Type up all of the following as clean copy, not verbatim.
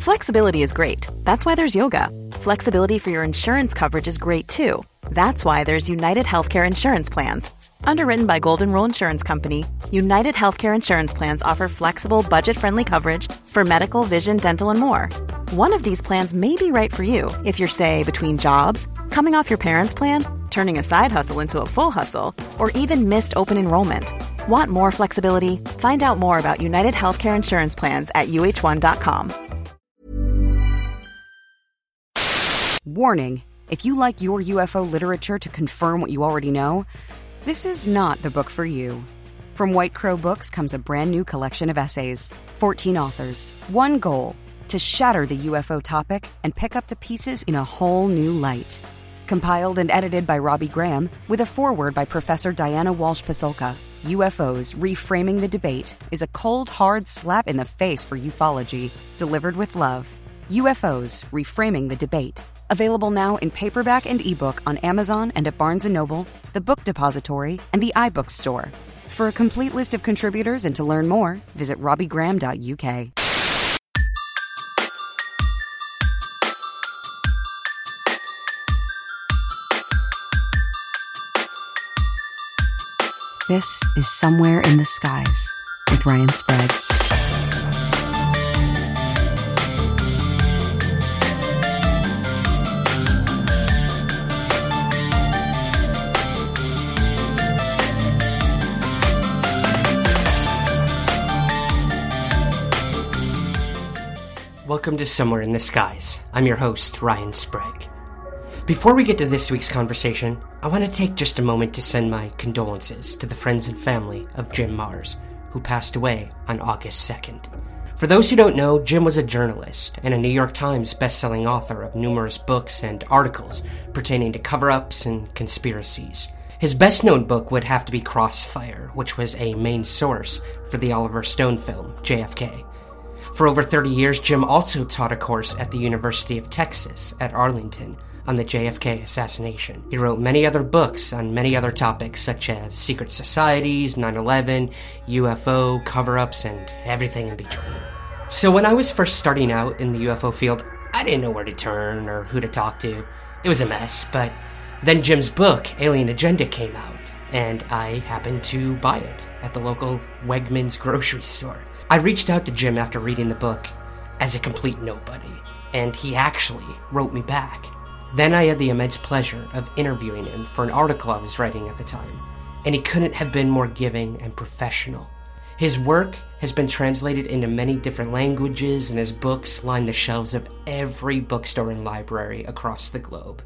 Flexibility is great. That's why there's yoga. Flexibility for your insurance coverage is great too. That's why there's United Healthcare Insurance Plans. Underwritten by Golden Rule Insurance Company, United Healthcare Insurance Plans offer flexible, budget-friendly coverage for medical, vision, dental, and more. One of these plans may be right for you if you're, say, between jobs, coming off your parents' plan, turning a side hustle into a full hustle, or even missed open enrollment. Want more flexibility? Find out more about United Healthcare Insurance Plans at uh1.com. Warning, if you like your UFO literature to confirm what you already know, this is not the book for you. From White Crow Books comes a brand new collection of essays. 14 authors, one goal, to shatter the UFO topic and pick up the pieces in a whole new light. Compiled and edited by Robbie Graham, with a foreword by Professor Diana Walsh-Pasulka, UFOs Reframing the Debate is a cold, hard slap in the face for ufology, delivered with love. UFOs Reframing the Debate. Available now in paperback and ebook on Amazon and at Barnes & Noble, The Book Depository, and the iBooks Store. For a complete list of contributors and to learn more, visit robbiegraham.uk. This is Somewhere in the Skies with Ryan Sprague. Welcome to Somewhere in the Skies. I'm your host, Ryan Sprague. Before we get to this week's conversation, I want to take just a moment to send my condolences to the friends and family of Jim Marrs, who passed away on August 2nd. For those who don't know, Jim was a journalist and a New York Times best-selling author of numerous books and articles pertaining to cover-ups and conspiracies. His best-known book would have to be Crossfire, which was a main source for the Oliver Stone film, JFK. For over 30 years, Jim also taught a course at the University of Texas at Arlington on the JFK assassination. He wrote many other books on many other topics such as secret societies, 9/11, UFO, cover-ups, and everything in between. So when I was first starting out in the UFO field, I didn't know where to turn or who to talk to. It was a mess, but then Jim's book, Alien Agenda, came out, and I happened to buy it at the local Wegmans grocery store. I reached out to Jim after reading the book as a complete nobody, and he actually wrote me back. Then I had the immense pleasure of interviewing him for an article I was writing at the time, and he couldn't have been more giving and professional. His work has been translated into many different languages, and his books line the shelves of every bookstore and library across the globe.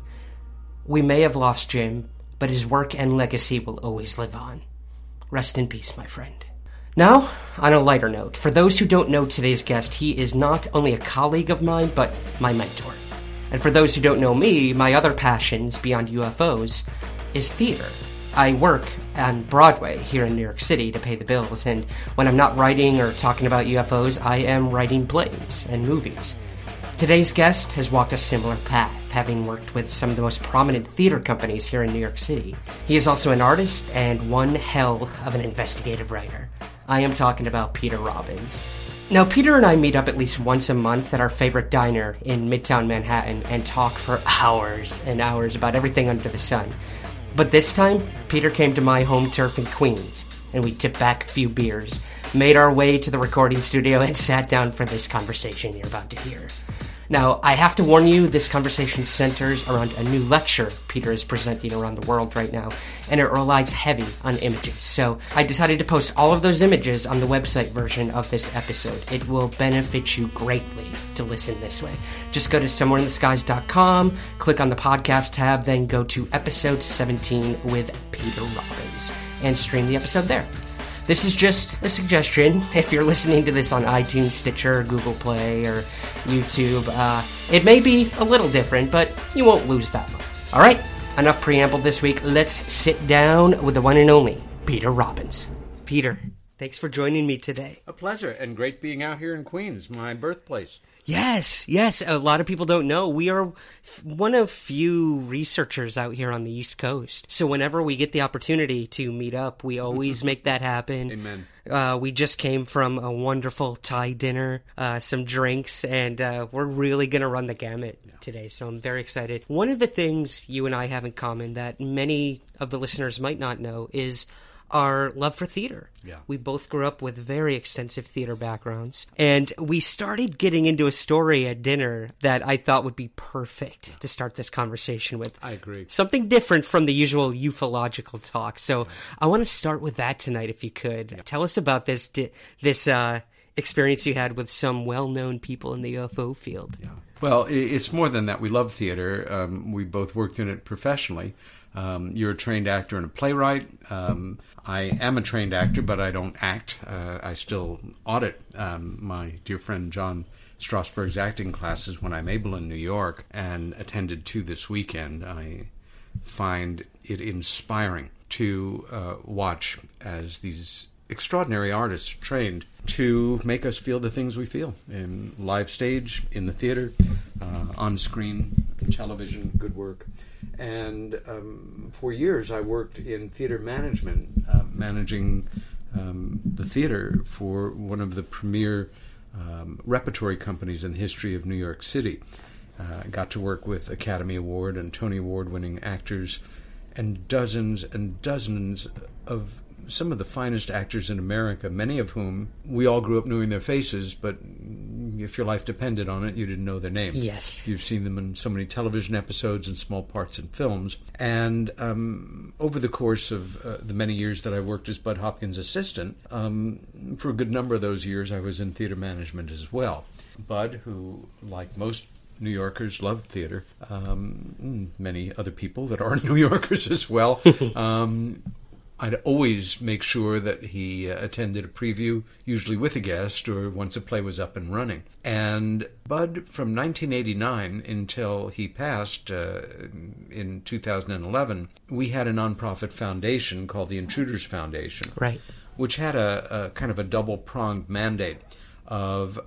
We may have lost Jim, but his work and legacy will always live on. Rest in peace, my friend. Now, on a lighter note, for those who don't know today's guest, he is not only a colleague of mine, but my mentor. And for those who don't know me, my other passions beyond UFOs is theater. I work on Broadway here in New York City to pay the bills, and when I'm not writing or talking about UFOs, I am writing plays and movies. Today's guest has walked a similar path, having worked with some of the most prominent theater companies here in New York City. He is also an artist and one hell of an investigative writer. I am talking about Peter Robbins. Now, Peter and I meet up at least once a month at our favorite diner in Midtown Manhattan and talk for hours and hours about everything under the sun. But this time, Peter came to my home turf in Queens, and we tipped back a few beers, made our way to the recording studio, and sat down for this conversation you're about to hear. Now, I have to warn you, this conversation centers around a new lecture Peter is presenting around the world right now, and it relies heavy on images. So I decided to post all of those images on the website version of this episode. It will benefit you greatly to listen this way. Just go to somewhereintheskies.com, click on the podcast tab, then go to episode 17 with Peter Robbins, and stream the episode there. This is just a suggestion. If you're listening to this on iTunes, Stitcher, Google Play, or YouTube, it may be a little different, but you won't lose that much. All right, enough preamble this week. Let's sit down with the one and only Peter Robbins. Peter, thanks for joining me today. A pleasure, and great being out here in Queens, my birthplace. Yes. A lot of people don't know. We are one of few researchers out here on the East Coast. So whenever we get the opportunity to meet up, we always make that happen. Amen. We just came from a wonderful Thai dinner, some drinks, and we're really going to run the gamut today, so I'm very excited. One of the things you and I have in common that many of the listeners might not know is our love for theater. Yeah. We both grew up with very extensive theater backgrounds, and we started getting into a story at dinner that I thought would be perfect to start this conversation with. I agree. Something different from the usual ufological talk. So I want to start with that tonight, if you could. Yeah. Tell us about this experience you had with some well-known people in the UFO field. Yeah. Well, it's more than that. We love theater. We both worked in it professionally. You're a trained actor and a playwright. I am a trained actor, but I don't act. I still audit my dear friend John Strasberg's acting classes when I'm able in New York, and attended 2 this weekend. I find it inspiring to watch as these extraordinary artists are trained to make us feel the things we feel in live stage, in the theater, on screen, television, good work. And for years I worked in theater management, managing the theater for one of the premier repertory companies in the history of New York City. Got to work with Academy Award and Tony Award winning actors and dozens of some of the finest actors in America, many of whom we all grew up knowing their faces, but if your life depended on it, you didn't know their names. Yes. You've seen them in so many television episodes and small parts in films. And over the course of the many years that I worked as Bud Hopkins' assistant, for a good number of those years I was in theater management as well. Bud, who, like most New Yorkers, loved theater, many other people that aren't New Yorkers as well, I'd always make sure that he attended a preview, usually with a guest, or once a play was up and running. And Bud, from 1989 until he passed in 2011, we had a nonprofit foundation called the Intruders Foundation, right, which had a kind of a double-pronged mandate of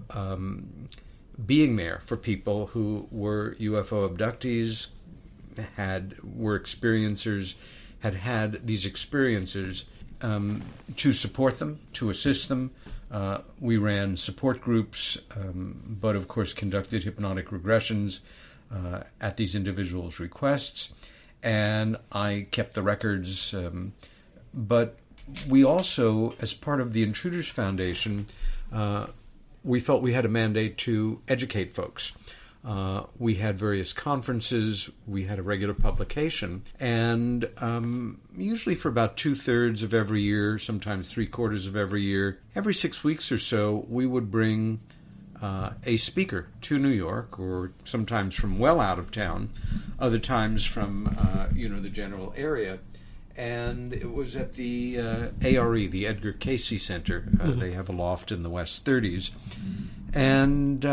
being there for people who were UFO abductees, were experiencers, had these experiences, to support them, to assist them. We ran support groups, but of course conducted hypnotic regressions at these individuals' requests, and I kept the records. But we also, as part of the Intruders Foundation, we felt we had a mandate to educate folks. We had various conferences, we had a regular publication, and usually for about 2/3 of every year, sometimes 3/4 of every year, every 6 weeks or so, we would bring a speaker to New York, or sometimes from well out of town, other times from the general area. And it was at the ARE, the Edgar Cayce Center. They have a loft in the West 30s. And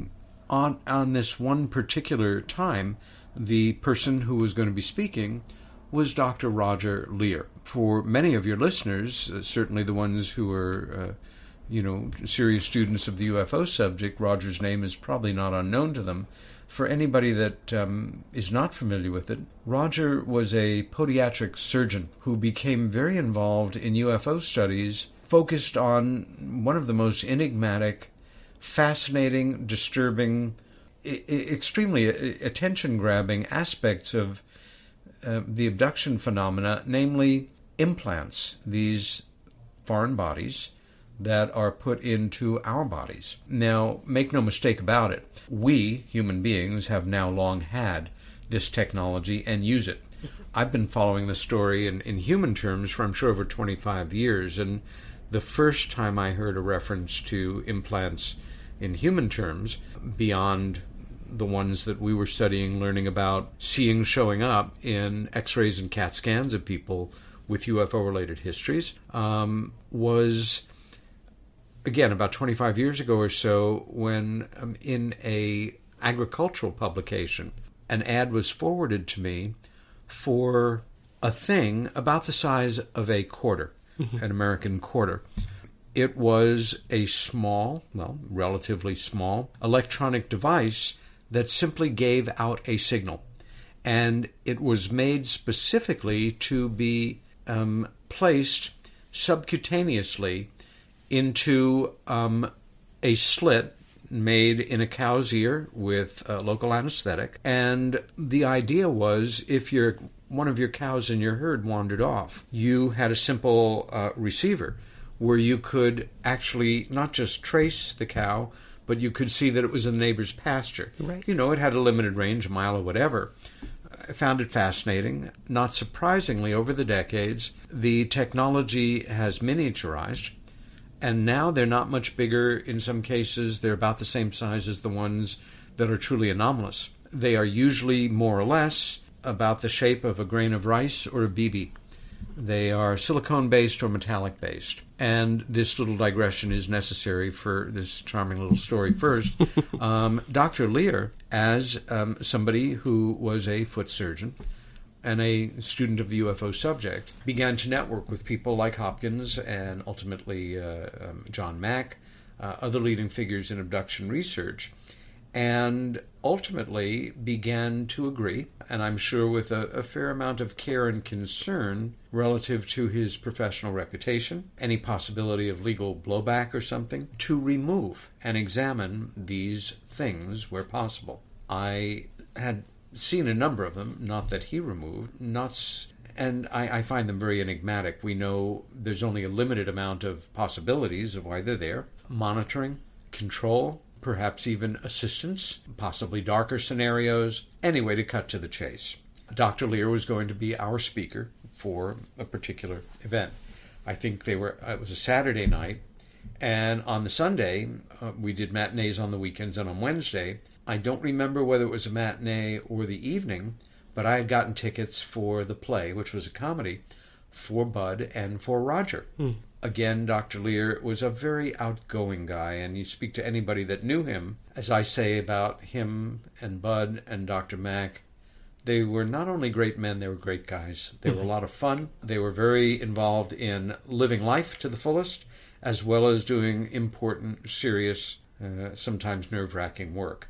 on this one particular time, the person who was going to be speaking was Dr. Roger Leir. For many of your listeners, certainly the ones who are, serious students of the UFO subject, Roger's name is probably not unknown to them. For anybody that is not familiar with it, Roger was a podiatric surgeon who became very involved in UFO studies, focused on one of the most enigmatic, fascinating, disturbing, extremely attention-grabbing aspects of the abduction phenomena, namely implants, these foreign bodies that are put into our bodies. Now, make no mistake about it, we, human beings, have now long had this technology and use it. I've been following the story in human terms for, I'm sure, over 25 years, and the first time I heard a reference to implants in human terms, beyond the ones that we were studying, learning about, seeing showing up in x-rays and CAT scans of people with UFO-related histories, was, again, about 25 years ago or so, when in a agricultural publication, an ad was forwarded to me for a thing about the size of a quarter, an American quarter. It was a small, relatively small, electronic device that simply gave out a signal. And it was made specifically to be placed subcutaneously into a slit made in a cow's ear with local anesthetic. And the idea was, if one of your cows in your herd wandered off, you had a simple receiver where you could actually not just trace the cow, but you could see that it was in the neighbor's pasture. Right. You know, it had a limited range, a mile or whatever. I found it fascinating. Not surprisingly, over the decades, the technology has miniaturized, and now they're not much bigger. In some cases, they're about the same size as the ones that are truly anomalous. They are usually more or less about the shape of a grain of rice or a BB. They are silicone-based or metallic-based. And this little digression is necessary for this charming little story. First, Dr. Lear, as somebody who was a foot surgeon and a student of the UFO subject, began to network with people like Hopkins and ultimately John Mack, other leading figures in abduction research, and ultimately began to agree, and I'm sure with a fair amount of care and concern relative to his professional reputation, any possibility of legal blowback or something, to remove and examine these things where possible. I had seen a number of them, not that he removed, and I find them very enigmatic. We know there's only a limited amount of possibilities of why they're there. Monitoring, control, perhaps even assistance, possibly darker scenarios. Anyway, to cut to the chase, Dr. Lear was going to be our speaker for a particular event. I think it was a Saturday night, and on the Sunday, we did matinees on the weekends, and on Wednesday, I don't remember whether it was a matinee or the evening, but I had gotten tickets for the play, which was a comedy, for Bud and for Roger. Again, Dr. Lear was a very outgoing guy, and you speak to anybody that knew him, as I say about him and Bud and Dr. Mack, they were not only great men, they were great guys. They were a lot of fun. They were very involved in living life to the fullest, as well as doing important, serious, sometimes nerve-wracking work.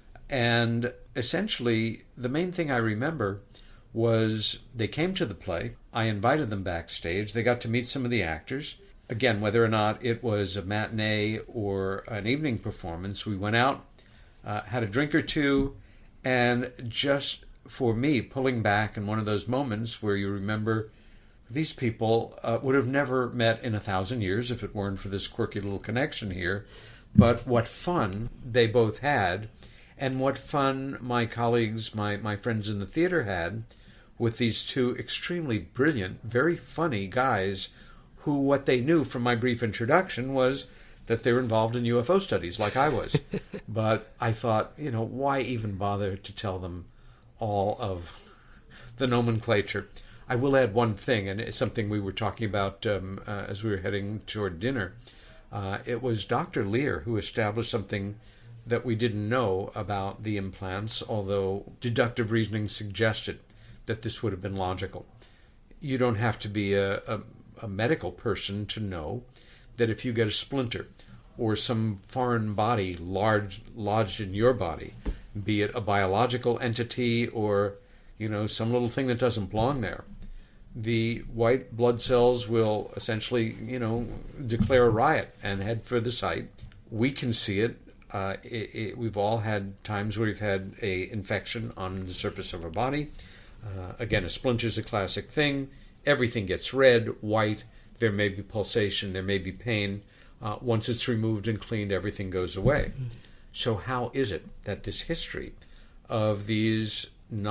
And essentially, the main thing I remember was they came to the play. I invited them backstage. They got to meet some of the actors. Again, whether or not it was a matinee or an evening performance, we went out, had a drink or two, and just for me, pulling back in one of those moments where you remember these people would have never met in 1,000 years if it weren't for this quirky little connection here. But what fun they both had, and what fun my colleagues, my friends in the theater had with these two extremely brilliant, very funny guys who, what they knew from my brief introduction was that they were involved in UFO studies like I was. But I thought, why even bother to tell them all of the nomenclature? I will add one thing, and it's something we were talking about as we were heading toward dinner. It was Dr. Lear who established something that we didn't know about the implants, although deductive reasoning suggested that this would have been logical. You don't have to be a medical person to know that if you get a splinter or some foreign body lodged in your body, be it a biological entity or, some little thing that doesn't belong there, the white blood cells will essentially, declare a riot and head for the site. We can see it. We've all had times where we've had a infection on the surface of our body. Again, a splinter is a classic thing. Everything gets red, white. There may be pulsation. There may be pain. Once it's removed and cleaned, everything goes away. So how is it that this history of these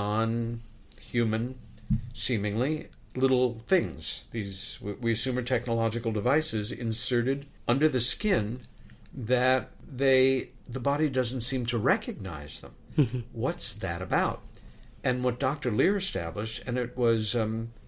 non-human, seemingly little things, these we assume are technological devices inserted under the skin, that the body doesn't seem to recognize them? What's that about? And what Dr. Lear established, and it was,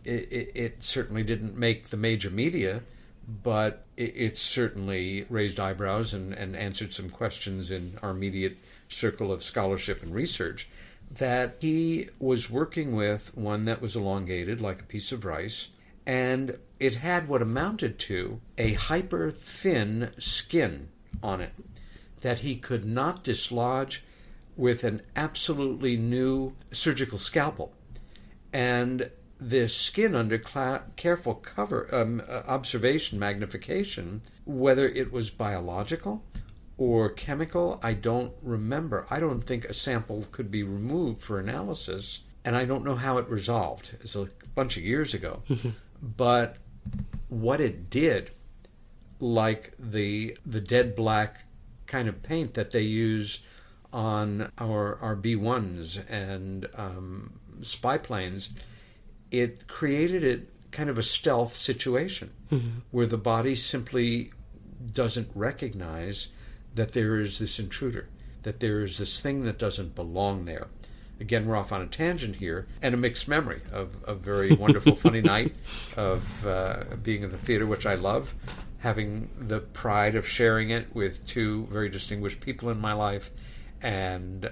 it certainly didn't make the major media, but it certainly raised eyebrows and answered some questions in our immediate circle of scholarship and research, that he was working with one that was elongated like a piece of rice, and it had what amounted to a hyper-thin skin on it that he could not dislodge with an absolutely new surgical scalpel. And this skin under careful observation, magnification, whether it was biological or chemical, I don't remember. I don't think a sample could be removed for analysis, and I don't know how it resolved. It's a bunch of years ago. But what it did, like the dead black kind of paint that they use on our B-1s and spy planes, it created kind of a stealth situation where the body simply doesn't recognize that there is this intruder, that there is this thing that doesn't belong there. Again, we're off on a tangent here, and a mixed memory of a very wonderful, funny night of being in the theater, which I love, having the pride of sharing it with two very distinguished people in my life, and,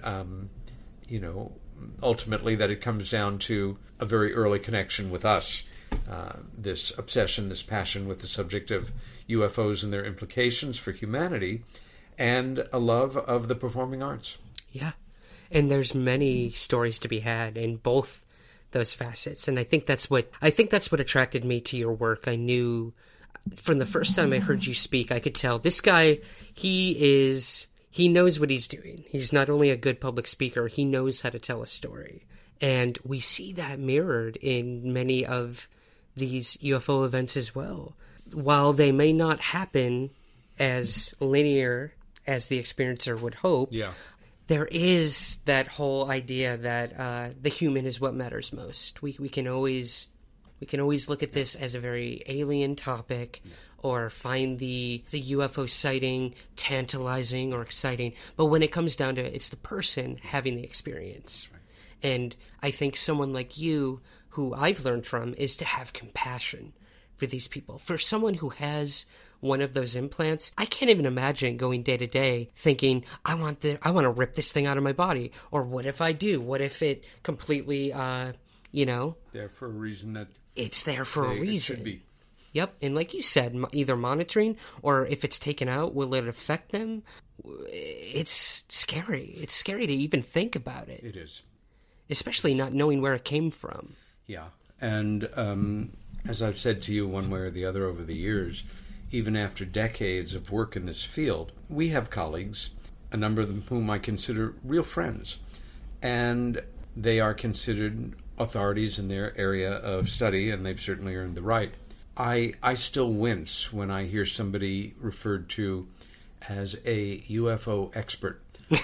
ultimately that it comes down to a very early connection with us, this obsession, this passion with the subject of UFOs and their implications for humanity, and a love of the performing arts. Yeah. And there's many stories to be had in both those facets. And I think that's what attracted me to your work. I knew from the first time I heard you speak, I could tell this guy, he knows what he's doing. He's not only a good public speaker, he knows how to tell a story. And we see that mirrored in many of these UFO events as well. While they may not happen as linear as the experiencer would hope, there is that whole idea that the human is what matters most. We can always look at this as a very alien topic, or find the UFO sighting tantalizing or exciting. But when it comes down to it, it's the person having the experience. And I think someone like you, who I've learned from, is to have compassion for these people. For someone who has one of those implants, I can't even imagine going day to day thinking, I want to rip this thing out of my body. Or what if I do? What if it completely, There for a reason that... It's there for a reason. It should be. Yep, and like you said, either monitoring, or if it's taken out, will it affect them? It's scary. It's scary to even think about it. It is. Especially not knowing where it came from. Yeah, and as I've said to you one way or the other over the years, even after decades of work in this field, we have colleagues, a number of them whom I consider real friends, and they are considered authorities in their area of study, and they've certainly earned the right. I still wince when I hear somebody referred to as a UFO expert.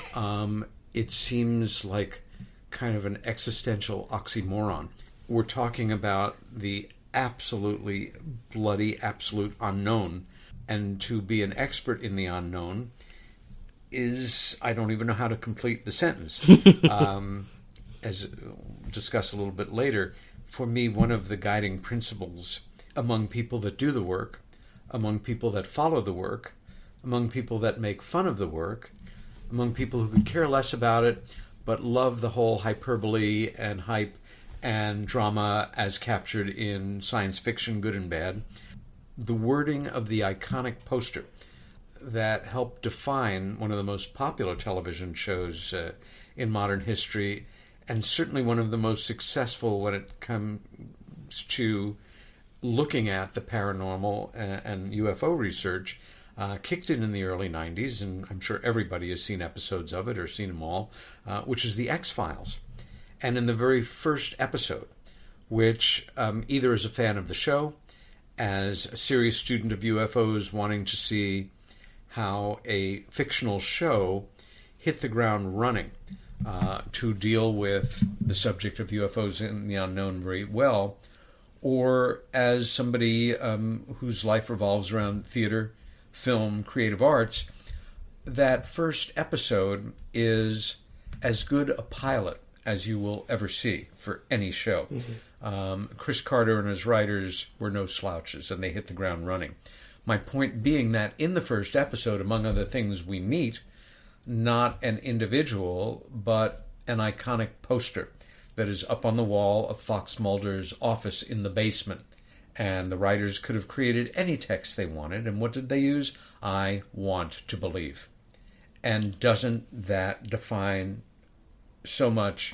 It seems like kind of an existential oxymoron. We're talking about the absolutely bloody, absolute unknown, and to be an expert in the unknown is, I don't even know how to complete the sentence. As we'll discuss a little bit later, for me, one of the guiding principles among people that do the work, among people that follow the work, among people that make fun of the work, among people who could care less about it, but love the whole hyperbole and hype and drama as captured in science fiction, good and bad, the wording of the iconic poster that helped define one of the most popular television shows in modern history, and certainly one of the most successful when it comes to looking at the paranormal and UFO research, kicked in the early 90s, and I'm sure everybody has seen episodes of it or seen them all, which is The X-Files. And in the very first episode, which either as a fan of the show, as a serious student of UFOs wanting to see how a fictional show hit the ground running to deal with the subject of UFOs and the unknown very well, or as somebody whose life revolves around theater, film, creative arts, that first episode is as good a pilot as you will ever see for any show. Mm-hmm. Chris Carter and his writers were no slouches, and they hit the ground running. My point being that in the first episode, among other things, we meet not an individual, but an iconic poster that is up on the wall of Fox Mulder's office in the basement. And the writers could have created any text they wanted. And what did they use? I want to believe. And doesn't that define so much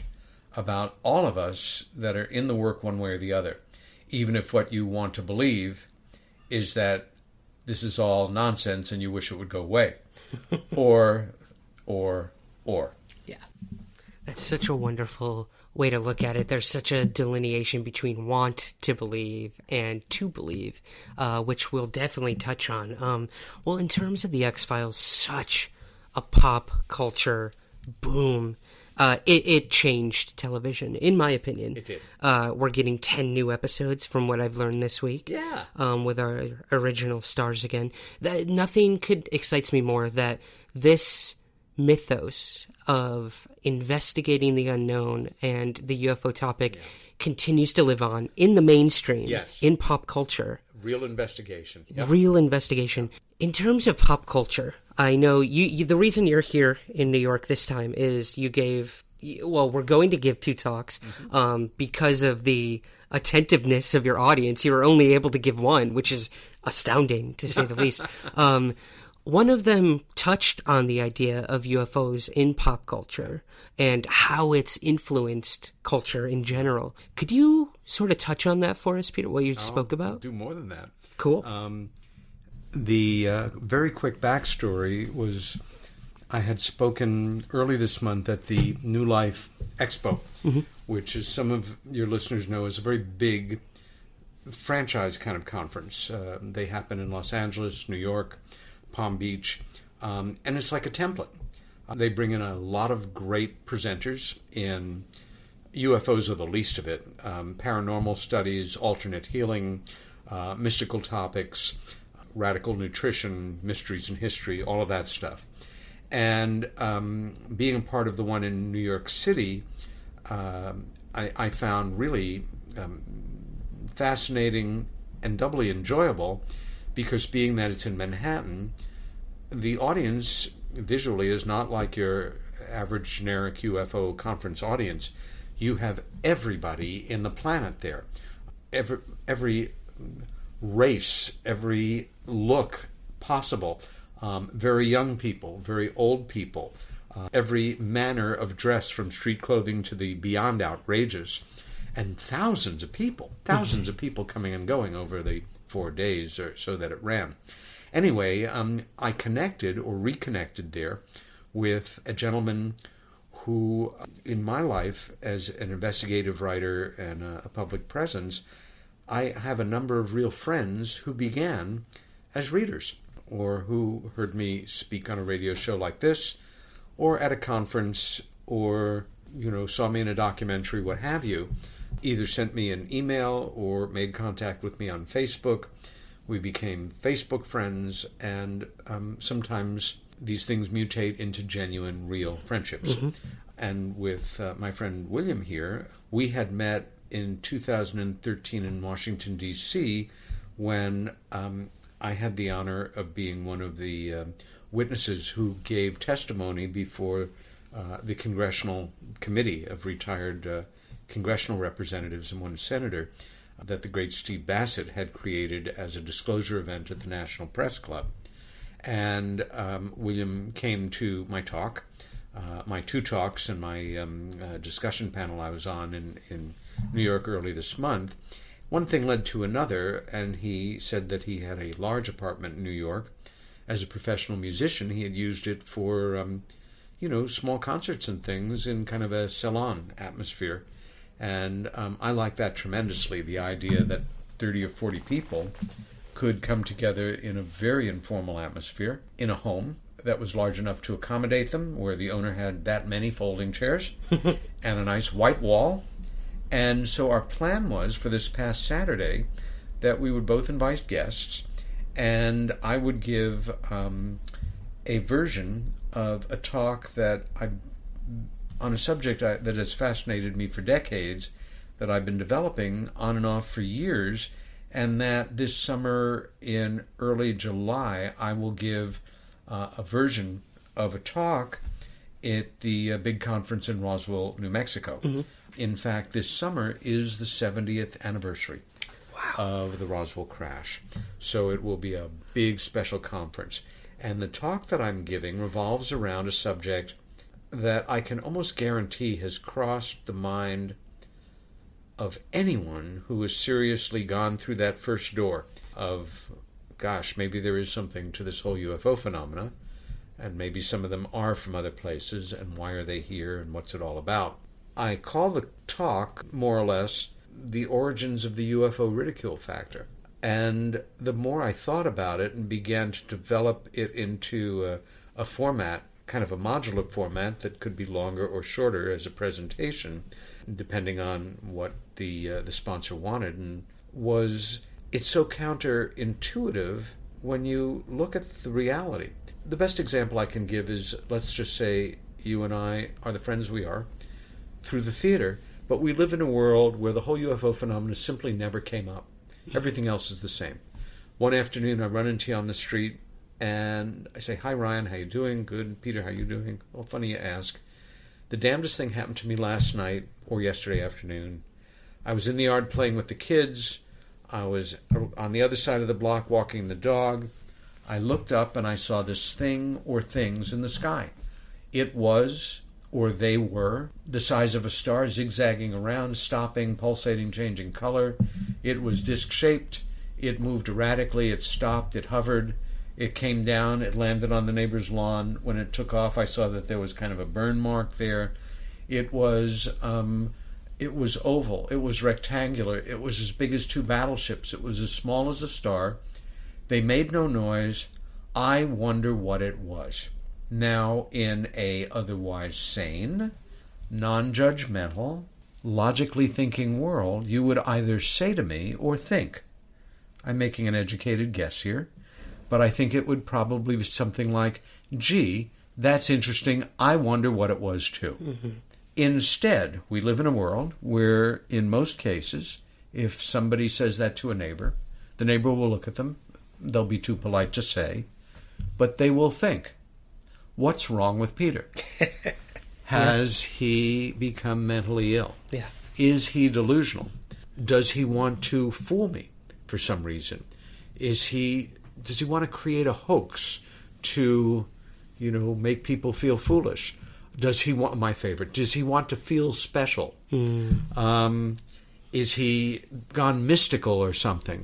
about all of us that are in the work one way or the other, even if what you want to believe is that this is all nonsense and you wish it would go away. or. Yeah. That's such a wonderful way to look at it. There's such a delineation between want to believe and to believe, which we'll definitely touch on. Well, in terms of the X-Files, such a pop culture boom. It changed television, in my opinion. It did. We're getting 10 new episodes from what I've learned this week. Yeah. With our original stars again. Nothing excites me more that this mythos of investigating the unknown and the UFO topic continues to live on in the mainstream, in pop culture. Real investigation. Yep. Real investigation. In terms of pop culture, I know you the reason you're here in New York this time is we're going to give 2 talks because of the attentiveness of your audience. You were only able to give 1, which is astounding, to say the least. One of them touched on the idea of UFOs in pop culture and how it's influenced culture in general. Could you sort of touch on that for us, Peter, what you spoke about? I'll do more than that. Cool. The very quick backstory was I had spoken early this month at the New Life Expo, which, as some of your listeners know, is a very big franchise kind of conference. They happen in Los Angeles, New York, Palm Beach, and it's like a template. They bring in a lot of great presenters in UFOs are the least of it, paranormal studies, alternate healing, mystical topics, radical nutrition, mysteries in history, all of that stuff. And being a part of the one in New York City, I found really fascinating and doubly enjoyable because being that it's in Manhattan, the audience visually is not like your average generic UFO conference audience. You have everybody in the planet there. Every race, every look possible. Very young people, very old people. Every manner of dress from street clothing to the beyond outrageous. And thousands of people coming and going over the 4 days or so that it ran. Anyway, I connected or reconnected there with a gentleman who, in my life, as an investigative writer and a public presence, I have a number of real friends who began as readers or who heard me speak on a radio show like this or at a conference or, saw me in a documentary, what have you, either sent me an email or made contact with me on Facebook. We became Facebook friends, and sometimes these things mutate into genuine, real friendships. And with my friend William here, we had met in 2013 in Washington, D.C., when I had the honor of being one of the witnesses who gave testimony before the Congressional Committee of retired congressional representatives and one senator that the great Steve Bassett had created as a disclosure event at the National Press Club. And William came to my talk, my 2 talks and my discussion panel I was on in New York early this month. One thing led to another, and he said that he had a large apartment in New York. As a professional musician, he had used it for, small concerts and things in kind of a salon atmosphere. And I like that tremendously, the idea that 30 or 40 people could come together in a very informal atmosphere in a home that was large enough to accommodate them, where the owner had that many folding chairs and a nice white wall. And so our plan was for this past Saturday that we would both invite guests, and I would give a version of a talk that on a subject that has fascinated me for decades, that I've been developing on and off for years, and that this summer in early July I will give a version of a talk at the big conference in Roswell, New Mexico. In fact, this summer is the 70th anniversary of the Roswell crash. So it will be a big special conference. And the talk that I'm giving revolves around a subject that I can almost guarantee has crossed the mind of anyone who has seriously gone through that first door of, gosh, maybe there is something to this whole UFO phenomena, and maybe some of them are from other places, and why are they here, and what's it all about? I call the talk, more or less, The Origins of the UFO Ridicule Factor. And the more I thought about it and began to develop it into a format, kind of a modular format that could be longer or shorter as a presentation, depending on what the sponsor wanted, and it's so counterintuitive when you look at the reality. The best example I can give is, let's just say you and I are the friends we are through the theater, but we live in a world where the whole UFO phenomenon simply never came up. Everything else is the same. One afternoon I run into you on the street and I say, "Hi Ryan, how you doing?" "Good." "Peter, how you doing?" "Well, funny you ask. The damnedest thing happened to me last night or yesterday afternoon. I was in the yard playing with the kids. I was on the other side of the block walking the dog. I looked up and I saw this thing or things in the sky. It was, or they were, the size of a star, zigzagging around, stopping, pulsating, changing color. It was disc-shaped. It moved erratically. It stopped. It hovered. It came down. It landed on the neighbor's lawn. When it took off, I saw that there was kind of a burn mark there. It was oval. It was rectangular. It was as big as 2 battleships. It was as small as a star. They made no noise. I wonder what it was." Now, in a otherwise sane, non-judgmental, logically thinking world, you would either say to me or think, I'm making an educated guess here, but I think it would probably be something like, "Gee, that's interesting. I wonder what it was too." Mm-hmm. Instead, we live in a world where, in most cases, if somebody says that to a neighbor, the neighbor will look at them. They'll be too polite to say, but they will think, what's wrong with Peter? Has he become mentally ill? Yeah. Is he delusional? Does he want to fool me for some reason? Does he want to create a hoax to, make people feel foolish? Does he want, my favorite, does he want to feel special? Is he gone mystical or something?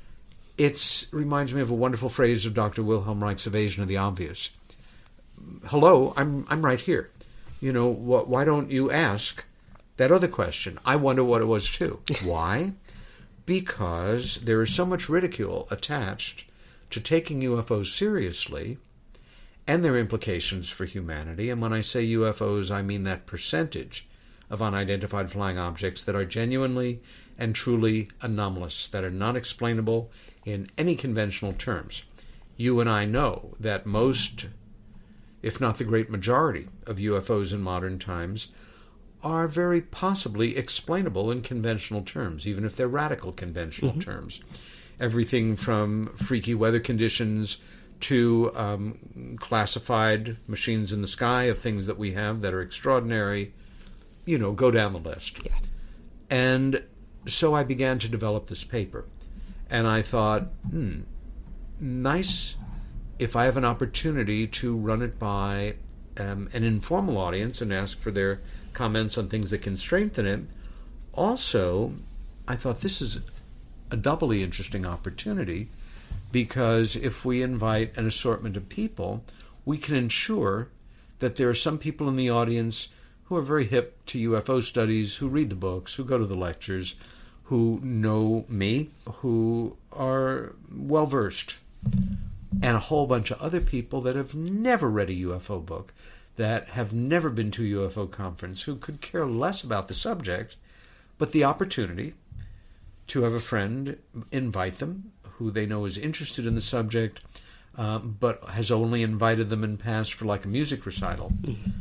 It reminds me of a wonderful phrase of Dr. Wilhelm Reich's Evasion of the Obvious. "Hello, I'm right here. Why don't you ask that other question? I wonder what it was too." Why? Because there is so much ridicule attached to taking UFOs seriously and their implications for humanity. And when I say UFOs, I mean that percentage of unidentified flying objects that are genuinely and truly anomalous, that are not explainable in any conventional terms. You and I know that most, if not the great majority, of UFOs in modern times are very possibly explainable in conventional terms, even if they're radical conventional terms. Everything from freaky weather conditions to classified machines in the sky of things that we have that are extraordinary, go down the list. Yeah. And so I began to develop this paper. And I thought, nice if I have an opportunity to run it by an informal audience and ask for their comments on things that can strengthen it. Also, I thought this is a doubly interesting opportunity because if we invite an assortment of people, we can ensure that there are some people in the audience who are very hip to UFO studies, who read the books, who go to the lectures, who know me, who are well-versed, and a whole bunch of other people that have never read a UFO book, that have never been to a UFO conference, who could care less about the subject, but the opportunity to have a friend invite them, who they know is interested in the subject, but has only invited them in past for like a music recital.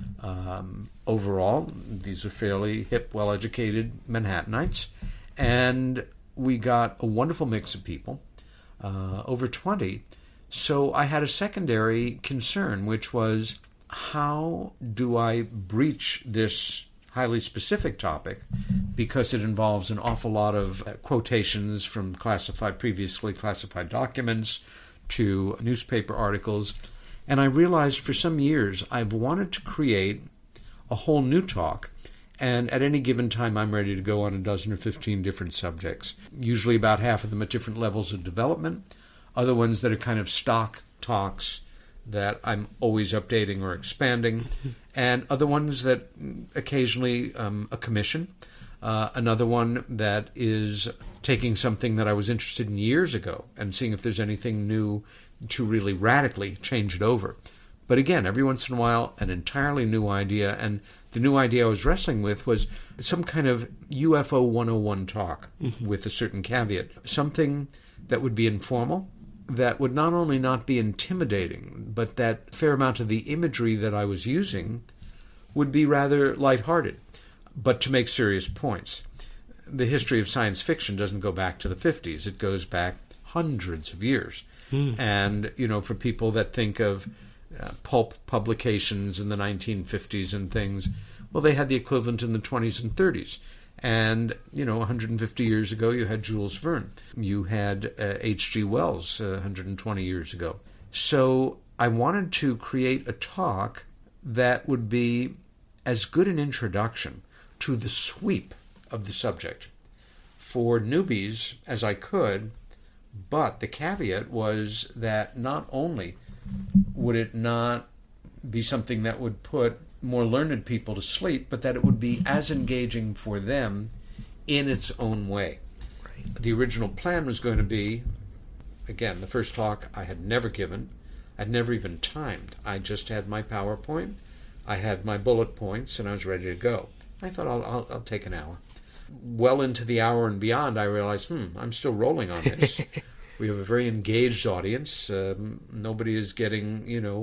Overall, these are fairly hip, well-educated Manhattanites, and we got a wonderful mix of people, over 20. So I had a secondary concern, which was, how do I breach this highly specific topic, because it involves an awful lot of quotations from previously classified documents to newspaper articles. And I realized for some years I've wanted to create a whole new talk. And at any given time, I'm ready to go on a dozen or 15 different subjects, usually about half of them at different levels of development, other ones that are kind of stock talks that I'm always updating or expanding, and other ones that occasionally a commission, another one that is taking something that I was interested in years ago and seeing if there's anything new to really radically change it over. But again, every once in a while, an entirely new idea, and the new idea I was wrestling with was some kind of UFO 101 talk with a certain caveat. Something that would be informal, that would not only not be intimidating, but that fair amount of the imagery that I was using would be rather lighthearted, but to make serious points. The history of science fiction doesn't go back to the 50s. It goes back hundreds of years. And, for people that think of pulp publications in the 1950s and things, well, they had the equivalent in the 20s and 30s. And, 150 years ago, you had Jules Verne. You had H.G. Wells 120 years ago. So I wanted to create a talk that would be as good an introduction to the sweep of the subject for newbies as I could, but the caveat was that not only would it not be something that would put more learned people to sleep, but that it would be as engaging for them in its own way. Right. The original plan was going to be, again, the first talk I had never given. I'd never even timed. I just had my PowerPoint, I had my bullet points, and I was ready to go. I thought I'll take an hour. Well into the hour and beyond, I realized, I'm still rolling on this. We have a very engaged audience. Nobody is getting,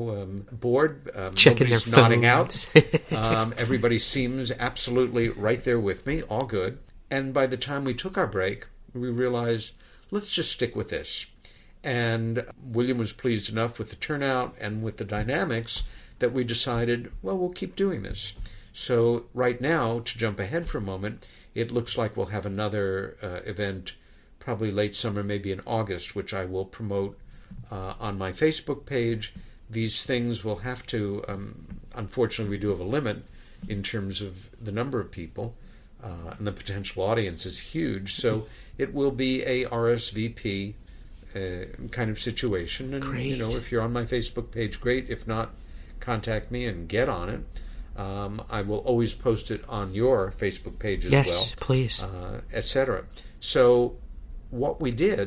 bored. Checking nobody's their nodding phones. out. Everybody seems absolutely right there with me. All good. And by the time we took our break, we realized, let's just stick with this. And William was pleased enough with the turnout and with the dynamics that we decided, well, we'll keep doing this. So right now, to jump ahead for a moment, it looks like we'll have another event probably late summer, maybe in August, which I will promote on my Facebook page. These things will have to, unfortunately, we do have a limit in terms of the number of people, and the potential audience is huge. So it will be a RSVP kind of situation. And, great. If you're on my Facebook page, great. If not, contact me and get on it. I will always post it on your Facebook page as well. Yes, please. Etc. So what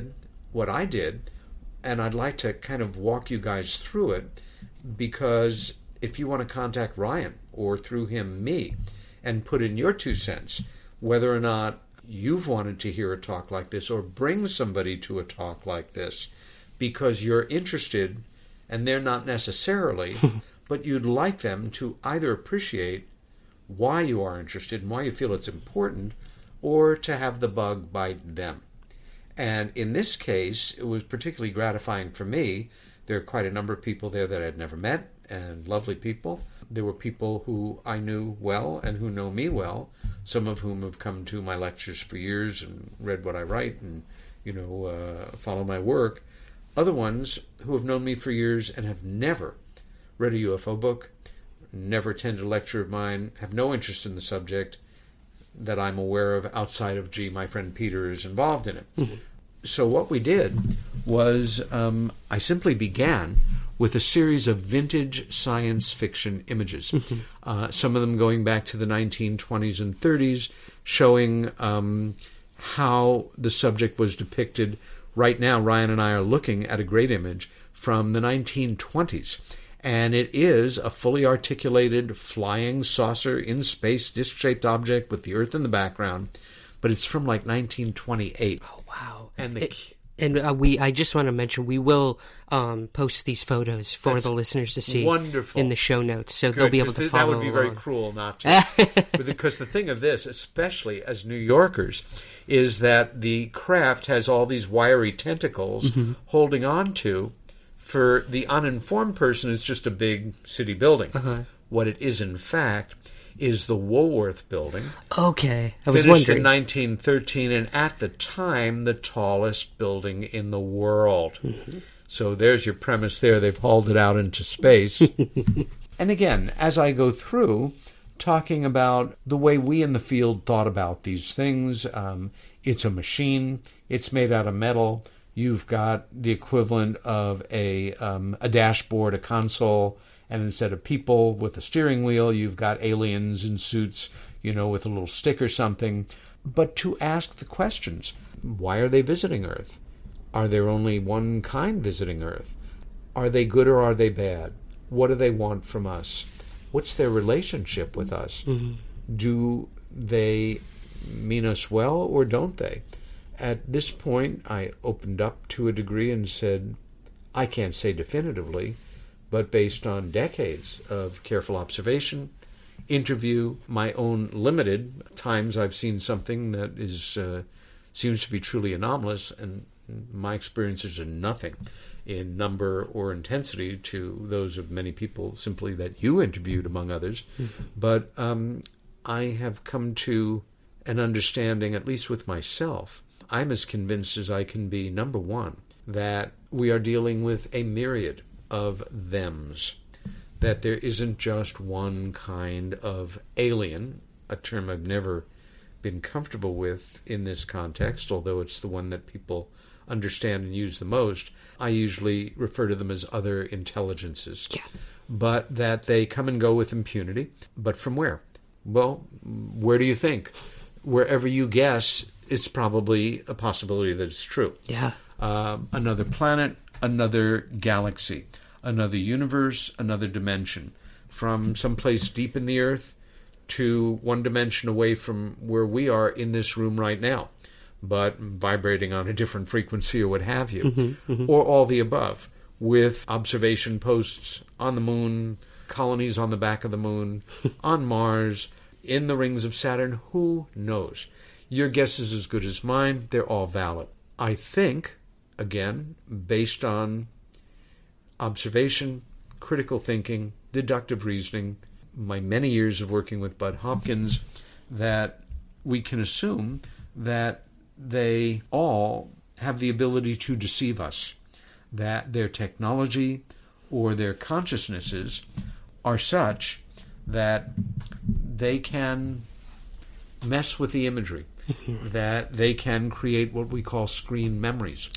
I did, and I'd like to kind of walk you guys through it, because if you want to contact Ryan, or through him, me, and put in your 2 cents, whether or not you've wanted to hear a talk like this, or bring somebody to a talk like this, because you're interested, and they're not necessarily, but you'd like them to either appreciate why you are interested and why you feel it's important, or to have the bug bite them. And in this case, it was particularly gratifying for me. There are quite a number of people there that I'd never met, and lovely people. There were people who I knew well and who know me well, some of whom have come to my lectures for years and read what I write and, follow my work. Other ones who have known me for years and have never read a UFO book, never attended a lecture of mine, have no interest in the subject that I'm aware of outside of, my friend Peter is involved in it. Mm-hmm. So what we did was I simply began with a series of vintage science fiction images, some of them going back to the 1920s and 30s, showing how the subject was depicted. Right now, Ryan and I are looking at a great image from the 1920s. And it is a fully articulated flying saucer in space, disc-shaped object with the Earth in the background. But it's from like 1928. Oh, wow. And I just want to mention, we will post these photos for the listeners to see wonderful. In the show notes, so they'll be able to follow along. That would be very cruel not to. Because the thing of this, especially as New Yorkers, is that the craft has all these wiry tentacles holding on to. For the uninformed person, it's just a big city building. What it is, in fact, is the Woolworth Building. Okay, I was finished wondering. in 1913, and at the time, the tallest building in the world. So there's your premise there. They've hauled it out into space. And again, as I go through, talking about the way we in the field thought about these things. It's a machine. It's made out of metal. You've got the equivalent of a dashboard, a console, and instead of people with a steering wheel, you've got aliens in suits, with a little stick or something. But to ask the questions, why are they visiting Earth? Are there only one kind visiting Earth? Are they good or are they bad? What do they want from us? What's their relationship with us? Mm-hmm. Do they mean us well or don't they? At this point, I opened up to a degree and said, I can't say definitively, but based on decades of careful observation, interview, my own limited times I've seen something that is seems to be truly anomalous, and my experiences are nothing in number or intensity to those of many people simply that you interviewed, among others. Mm-hmm. But I have come to an understanding, at least with myself, I'm as convinced as I can be, number one, that we are dealing with a myriad of thems, that there isn't just one kind of alien, a term I've never been comfortable with in this context, although it's the one that people understand and use the most. I usually refer to them as other intelligences. Yeah. But that they come and go with impunity. But from where? Well, where do you think? Wherever you guess, it's probably a possibility that it's true. Yeah. Another planet, another galaxy, another universe, another dimension. From someplace deep in the earth to one dimension away from where we are in this room right now, but vibrating on a different frequency or what have you. Mm-hmm, mm-hmm. Or all the above, with observation posts on the moon, colonies on the back of the moon, on Mars, in the rings of Saturn. Who knows? Your guess is as good as mine. They're all valid. I think, again, based on observation, critical thinking, deductive reasoning, my many years of working with Bud Hopkins, that we can assume that they all have the ability to deceive us, that their technology or their consciousnesses are such that they can mess with the imagery, that they can create what we call screen memories.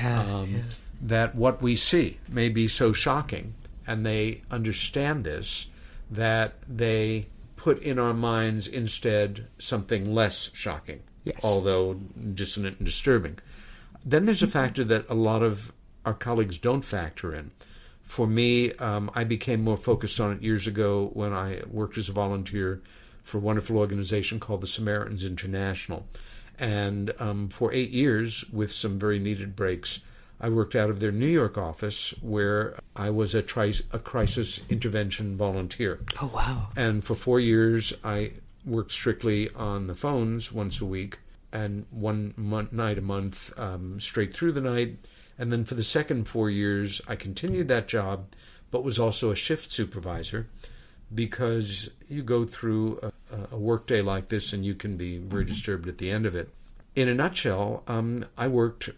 That what we see may be so shocking, and they understand this, that they put in our minds instead something less shocking, yes, although dissonant and disturbing. Then there's a factor that a lot of our colleagues don't factor in. For me, I became more focused on it years ago when I worked as a volunteer for a wonderful organization called the Samaritans International. And for 8 years, with some very needed breaks, I worked out of their New York office, where I was a crisis intervention volunteer. Oh, wow. And for 4 years, I worked strictly on the phones once a week, and one night a month, straight through the night. And then for the second 4 years, I continued that job, but was also a shift supervisor, because you go through a workday like this and you can be very disturbed at the end of it. In a nutshell, I worked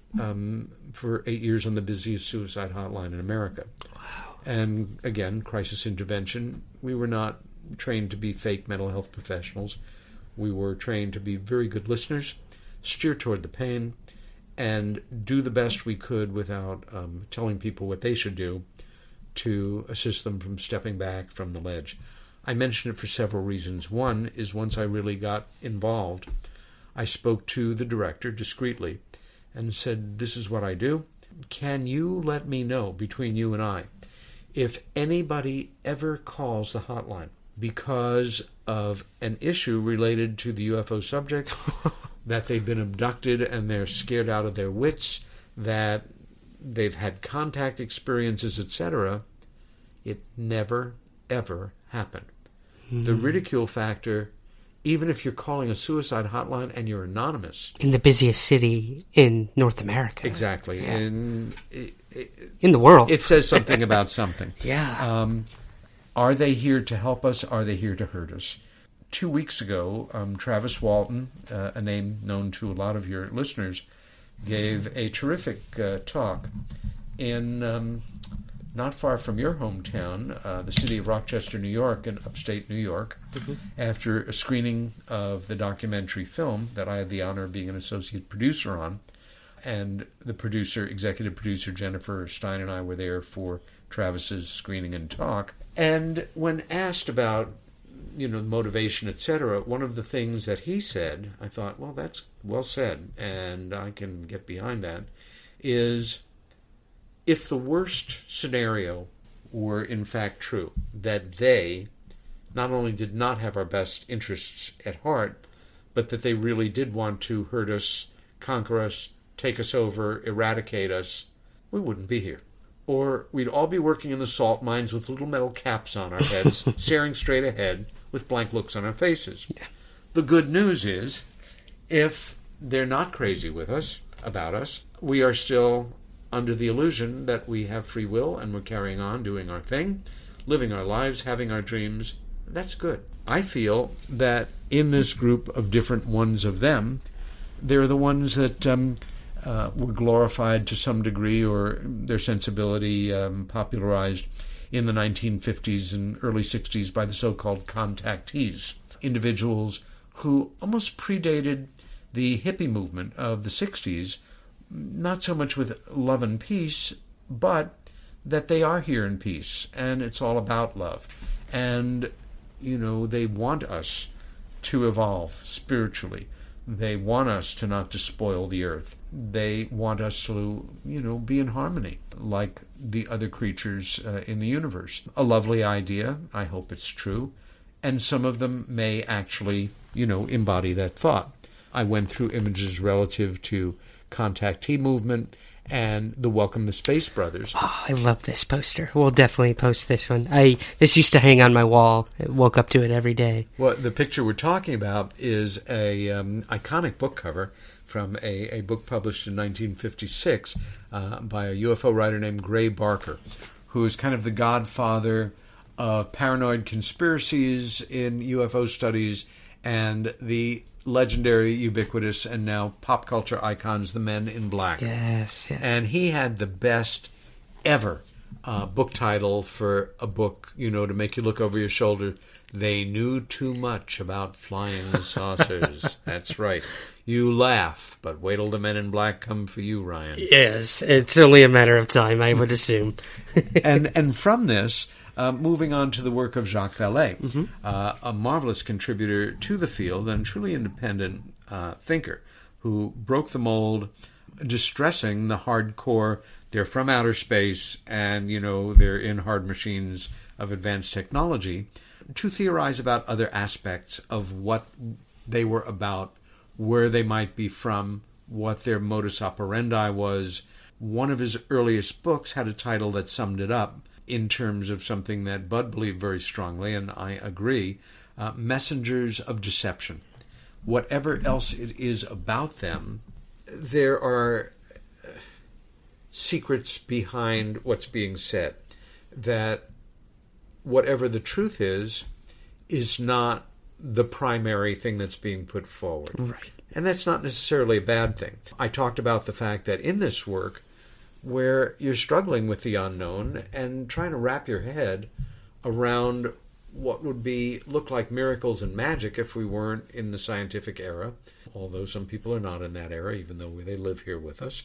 for 8 years on the busiest suicide hotline in America. Wow. And again, crisis intervention. We were not trained to be fake mental health professionals. We were trained to be very good listeners, steer toward the pain, and do the best we could without telling people what they should do to assist them from stepping back from the ledge. I mention it for several reasons. One is, once I really got involved, I spoke to the director discreetly and said, this is what I do. Can you let me know, between you and I, if anybody ever calls the hotline because of an issue related to the UFO subject, that they've been abducted and they're scared out of their wits, that they've had contact experiences, etc. It never, ever happened. Mm-hmm. The ridicule factor, even if you're calling a suicide hotline and you're anonymous. In the busiest city in North America. Exactly. Yeah. In the world. It says something about something. Yeah. Are they here to help us? Are they here to hurt us? 2 weeks ago, Travis Walton, a name known to a lot of your listeners, gave a terrific talk in not far from your hometown, the city of Rochester, New York, in upstate New York, after a screening of the documentary film that I had the honor of being an associate producer on. And the executive producer, Jennifer Stein, and I were there for Travis's screening and talk. And when asked about, motivation, etc., one of the things that he said, I thought, well, that's well said, and I can get behind that, is if the worst scenario were in fact true, that they not only did not have our best interests at heart, but that they really did want to hurt us, conquer us, take us over, eradicate us, we wouldn't be here. Or we'd all be working in the salt mines with little metal caps on our heads, staring straight ahead with blank looks on our faces. Yeah. The good news is, if they're not crazy about us, we are still under the illusion that we have free will and we're carrying on, doing our thing, living our lives, having our dreams. That's good. I feel that in this group of different ones of them, they're the ones that were glorified to some degree, or their sensibility popularized in the 1950s and early 60s by the so-called contactees, individuals who almost predated the hippie movement of the 60s, not so much with love and peace, but that they are here in peace, and it's all about love. And, they want us to evolve spiritually. They want us to not despoil the earth. They want us to, be in harmony like the other creatures in the universe. A lovely idea. I hope it's true. And some of them may actually, embody that thought. I went through images relative to contactee movement and the Welcome the Space Brothers. Oh, I love this poster. We'll definitely post this one. This used to hang on my wall. I woke up to it every day. Well, the picture we're talking about is a iconic book cover from a book published in 1956 by a UFO writer named Gray Barker, who is kind of the godfather of paranoid conspiracies in UFO studies and the legendary, ubiquitous, and now pop culture icons, the Men in Black. Yes. And he had the best ever book title for a book, to make you look over your shoulder. They knew too much about flying saucers. That's right. You laugh, but wait till the Men in Black come for you, Ryan. Yes, it's only a matter of time, I would assume. and from this, moving on to the work of Jacques Vallée, a marvelous contributor to the field and truly independent thinker who broke the mold, distressing the hardcore, they're from outer space and, they're in hard machines of advanced technology, to theorize about other aspects of what they were about, where they might be from, what their modus operandi was. One of his earliest books had a title that summed it up in terms of something that Bud believed very strongly, and I agree, Messengers of Deception. Whatever else it is about them, there are secrets behind what's being said, that whatever the truth is not the primary thing that's being put forward. Right. And that's not necessarily a bad thing. I talked about the fact that in this work, where you're struggling with the unknown and trying to wrap your head around what would look like miracles and magic if we weren't in the scientific era, although some people are not in that era, even though they live here with us,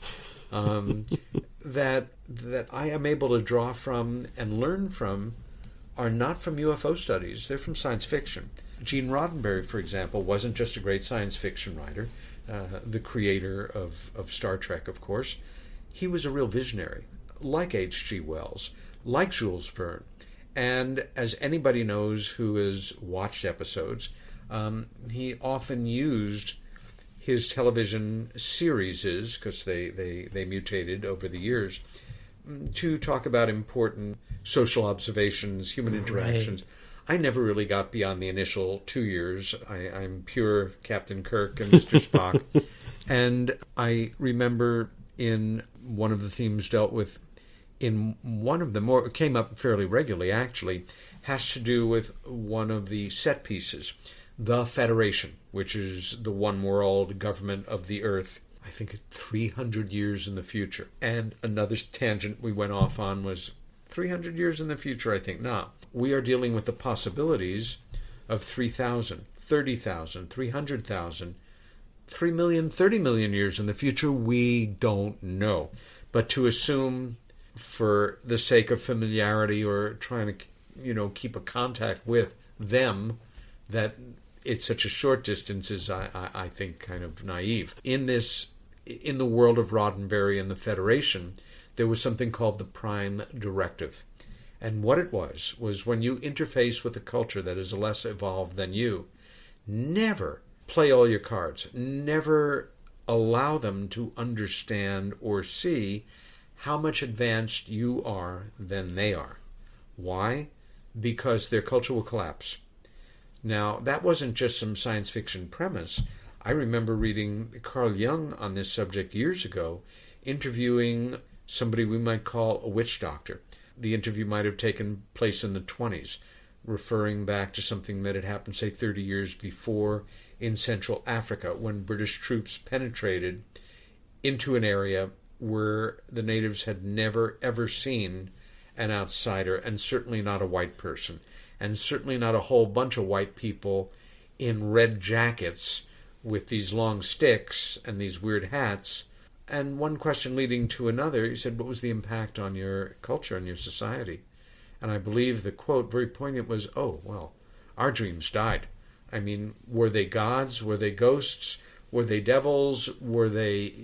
that I am able to draw from and learn from are not from UFO studies. They're from science fiction. Gene Roddenberry, for example, wasn't just a great science fiction writer, the creator of Star Trek, of course. He was a real visionary, like H.G. Wells, like Jules Verne. And as anybody knows who has watched episodes, he often used his television series, because they mutated over the years, to talk about important social observations, human interactions. Right. I never really got beyond the initial 2 years. I'm pure Captain Kirk and Mr. Spock. And I remember in one of the themes dealt with, in one of them, or it came up fairly regularly actually, has to do with one of the set pieces, the Federation, which is the one world government of the Earth, I think 300 years in the future. And another tangent we went off on was 300 years in the future, I think not. We are dealing with the possibilities of 3,000, 30,000, 300,000, 3 million, 30 million years in the future. We don't know. But to assume, for the sake of familiarity or trying to, keep a contact with them, that it's such a short distance is, I think, kind of naive. In the world of Roddenberry and the Federation, there was something called the Prime Directive. And what it was when you interface with a culture that is less evolved than you, never play all your cards. Never allow them to understand or see how much advanced you are than they are. Why? Because their culture will collapse. Now, that wasn't just some science fiction premise. I remember reading Carl Jung on this subject years ago, interviewing somebody we might call a witch doctor. The interview might have taken place in the 1920s, referring back to something that had happened, say, 30 years before in Central Africa, when British troops penetrated into an area where the natives had never, ever seen an outsider, and certainly not a white person, and certainly not a whole bunch of white people in red jackets with these long sticks and these weird hats. And one question leading to another, he said, what was the impact on your culture and your society? And I believe the quote, very poignant, was, oh, well, our dreams died. I mean, were they gods? Were they ghosts? Were they devils? Were they,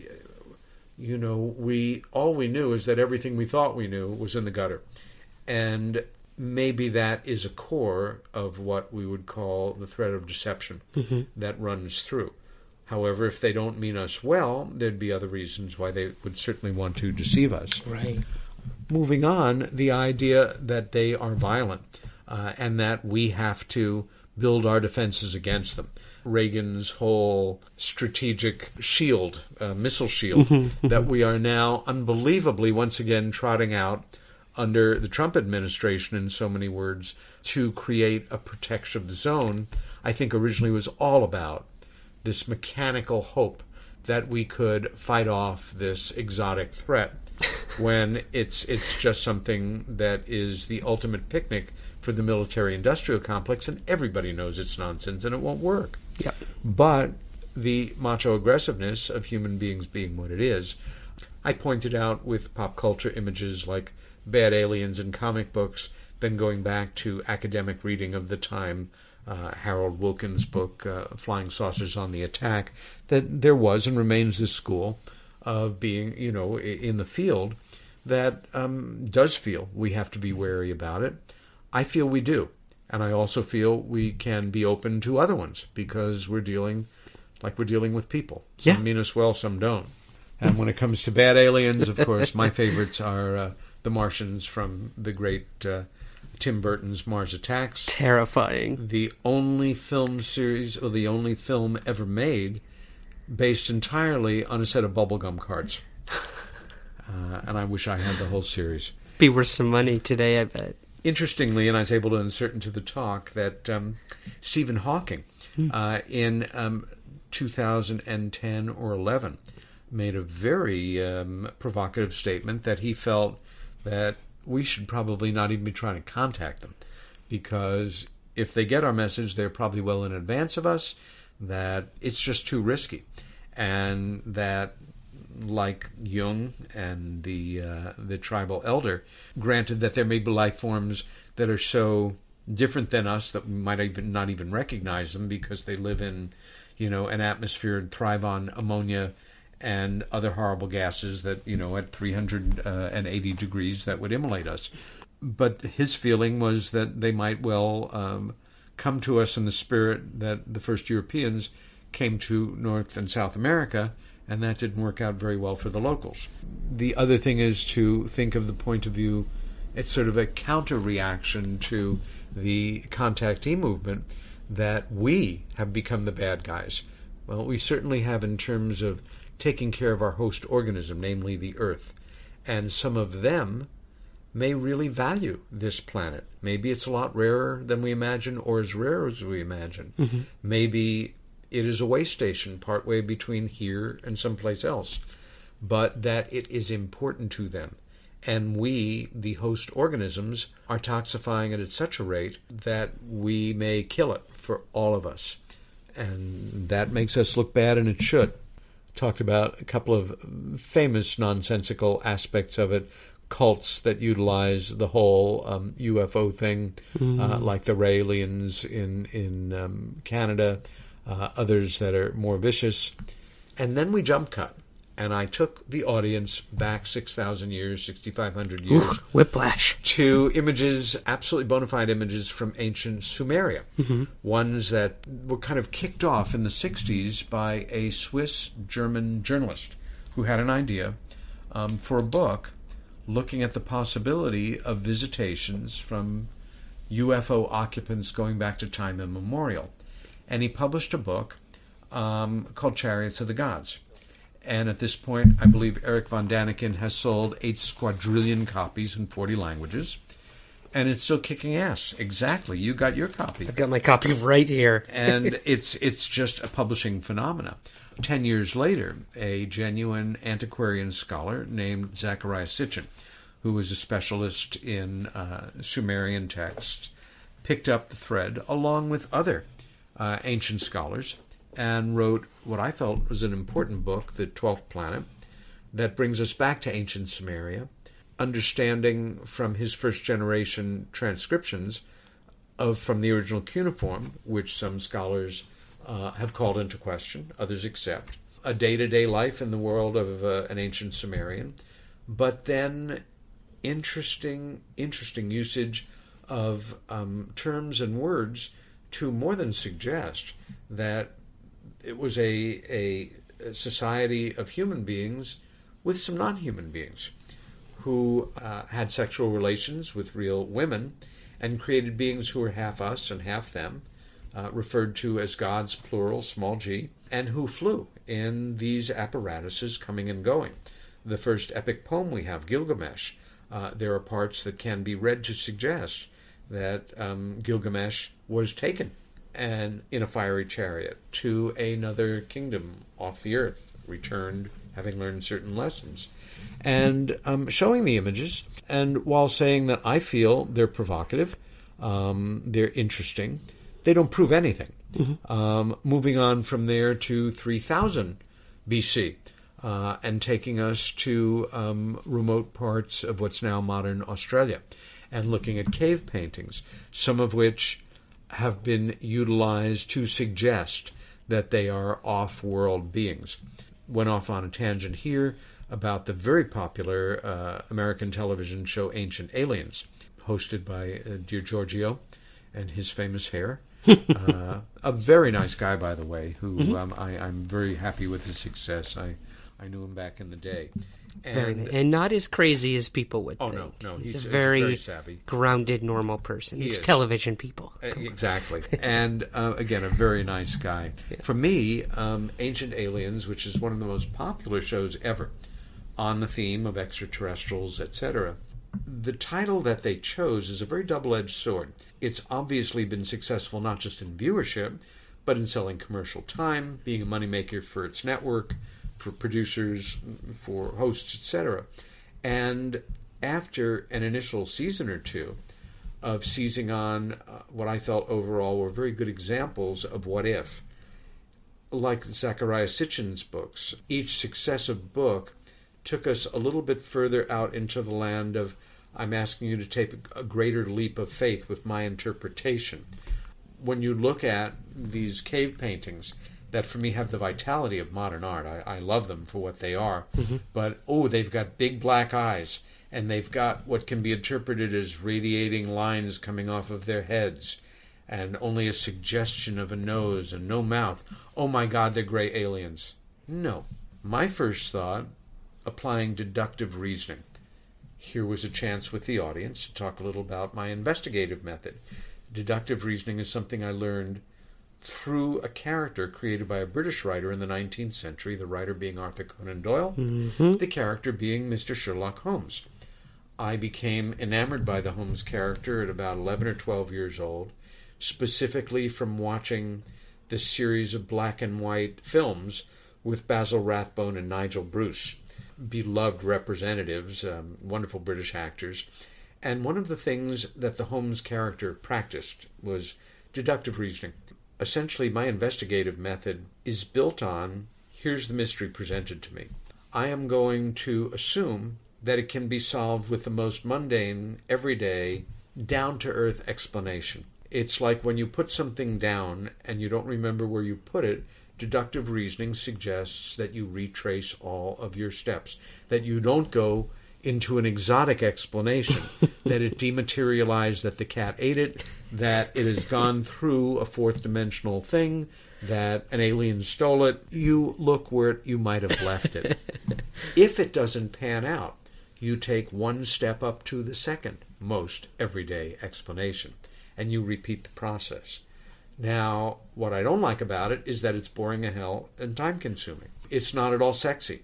all we knew is that everything we thought we knew was in the gutter. And maybe that is a core of what we would call the thread of deception that runs through. However, if they don't mean us well, there'd be other reasons why they would certainly want to deceive us. Right. Moving on, the idea that they are violent and that we have to build our defenses against them. Reagan's whole strategic shield, missile shield, that we are now unbelievably once again trotting out under the Trump administration, in so many words, to create a protective zone, I think originally was all about this mechanical hope that we could fight off this exotic threat when it's just something that is the ultimate picnic for the military-industrial complex, and everybody knows it's nonsense and it won't work. Yep. But the macho aggressiveness of human beings being what it is, I pointed out with pop culture images like bad aliens in comic books, then going back to academic reading of the time, Harold Wilkins' book, Flying Saucers on the Attack, that there was and remains this school of being, in the field that does feel we have to be wary about it. I feel we do. And I also feel we can be open to other ones because we're dealing with people. Some mean us well, some don't. And when it comes to bad aliens, of course, my favorites are the Martians from the great Tim Burton's Mars Attacks. Terrifying. The only film series, or the only film ever made, based entirely on a set of bubblegum cards. And I wish I had the whole series. Be worth some money today, I bet. Interestingly, and I was able to insert into the talk, that Stephen Hawking, in 2010 or 11, made a very provocative statement that he felt that we should probably not even be trying to contact them, because if they get our message, they're probably well in advance of us, that it's just too risky, and that, like Jung and the tribal elder, granted that there may be life forms that are so different than us that we might even not even recognize them because they live in, an atmosphere and thrive on ammonia and other horrible gases that, at 380 degrees that would immolate us. But his feeling was that they might well come to us in the spirit that the first Europeans came to North and South America, and that didn't work out very well for the locals. The other thing is to think of the point of view, it's sort of a counter-reaction to the contactee movement, that we have become the bad guys. Well, we certainly have in terms of taking care of our host organism, namely the Earth. And some of them may really value this planet. Maybe it's a lot rarer than we imagine, or as rare as we imagine. Mm-hmm. Maybe it is a way station partway between here and someplace else, but that it is important to them. And we, the host organisms, are toxifying it at such a rate that we may kill it for all of us. And that makes us look bad, and it should. Talked about a couple of famous nonsensical aspects of it. Cults that utilize the whole UFO thing, like the Raelians in Canada, others that are more vicious. And then we jump cut. And I took the audience back 6,000 years, 6,500 years. Ooh, whiplash. To images, absolutely bona fide images from ancient Sumeria. Ones that were kind of kicked off in the 60s by a Swiss-German journalist who had an idea for a book looking at the possibility of visitations from UFO occupants going back to time immemorial. And he published a book called Chariots of the Gods. And at this point, I believe Eric von Daniken has sold 8 squadrillion copies in 40 languages. And it's still kicking ass. Exactly. You got your copy. I've got my copy right here. And it's just a publishing phenomena. 10 years later, a genuine antiquarian scholar named Zecharia Sitchin, who was a specialist in Sumerian texts, picked up the thread along with other ancient scholars and wrote what I felt was an important book, The 12th Planet, that brings us back to ancient Sumeria, understanding from his first-generation transcriptions from the original cuneiform, which some scholars have called into question, others accept, a day-to-day life in the world of an ancient Sumerian, but then interesting usage of terms and words to more than suggest that it was a society of human beings with some non-human beings who had sexual relations with real women and created beings who were half us and half them, referred to as gods, plural, small g, and who flew in these apparatuses coming and going. The first epic poem we have, Gilgamesh, there are parts that can be read to suggest that Gilgamesh was taken and in a fiery chariot to another kingdom off the earth, returned having learned certain lessons, and showing the images. And while saying that I feel they're provocative, they're interesting, they don't prove anything. Moving on from there to 3000 BC, and taking us to remote parts of what's now modern Australia, and looking at cave paintings, some of which have been utilized to suggest that they are off-world beings. Went off on a tangent here about the very popular American television show Ancient Aliens, hosted by dear Giorgio and his famous hair. A very nice guy, by the way, who I'm very happy with his success. I knew him back in the day. And not as crazy as people would think. No. He's a very savvy, grounded, normal person. It's television people. Exactly. And again, a very nice guy. Yeah. For me, Ancient Aliens, which is one of the most popular shows ever on the theme of extraterrestrials, etc., the title that they chose is a very double-edged sword. It's obviously been successful not just in viewership, but in selling commercial time, being a moneymaker for its network, for producers, for hosts, etc. And after an initial season or two of seizing on what I felt overall were very good examples of what if, like Zecharia Sitchin's books, each successive book took us a little bit further out into the land of, I'm asking you to take a greater leap of faith with my interpretation. When you look at these cave paintings, that for me have the vitality of modern art. I love them for what they are. But, they've got big black eyes, and they've got what can be interpreted as radiating lines coming off of their heads, and only a suggestion of a nose and no mouth. Oh my God, they're gray aliens. No. My first thought, applying deductive reasoning. Here was a chance with the audience to talk a little about my investigative method. Deductive reasoning is something I learned through a character created by a British writer in the 19th century, the writer being Arthur Conan Doyle, the character being Mr. Sherlock Holmes. I became enamored by the Holmes character at about 11 or 12 years old, specifically from watching the series of black and white films with Basil Rathbone and Nigel Bruce. beloved representatives, wonderful British actors. And one of the things that the Holmes character practiced was deductive reasoning. Essentially, my investigative method is built on, here's the mystery presented to me. I am going to assume that it can be solved with the most mundane, everyday, down-to-earth explanation. It's like when you put something down and you don't remember where you put it, deductive reasoning suggests that you retrace all of your steps, that you don't go into an exotic explanation, that it dematerialized, that the cat ate it, that it has gone through a fourth-dimensional thing, that an alien stole it. You look where you might have left it. If it doesn't pan out, you take one step up to the second most everyday explanation, and you repeat the process. Now, what I don't like about it is that it's boring as hell and time-consuming. It's not at all sexy.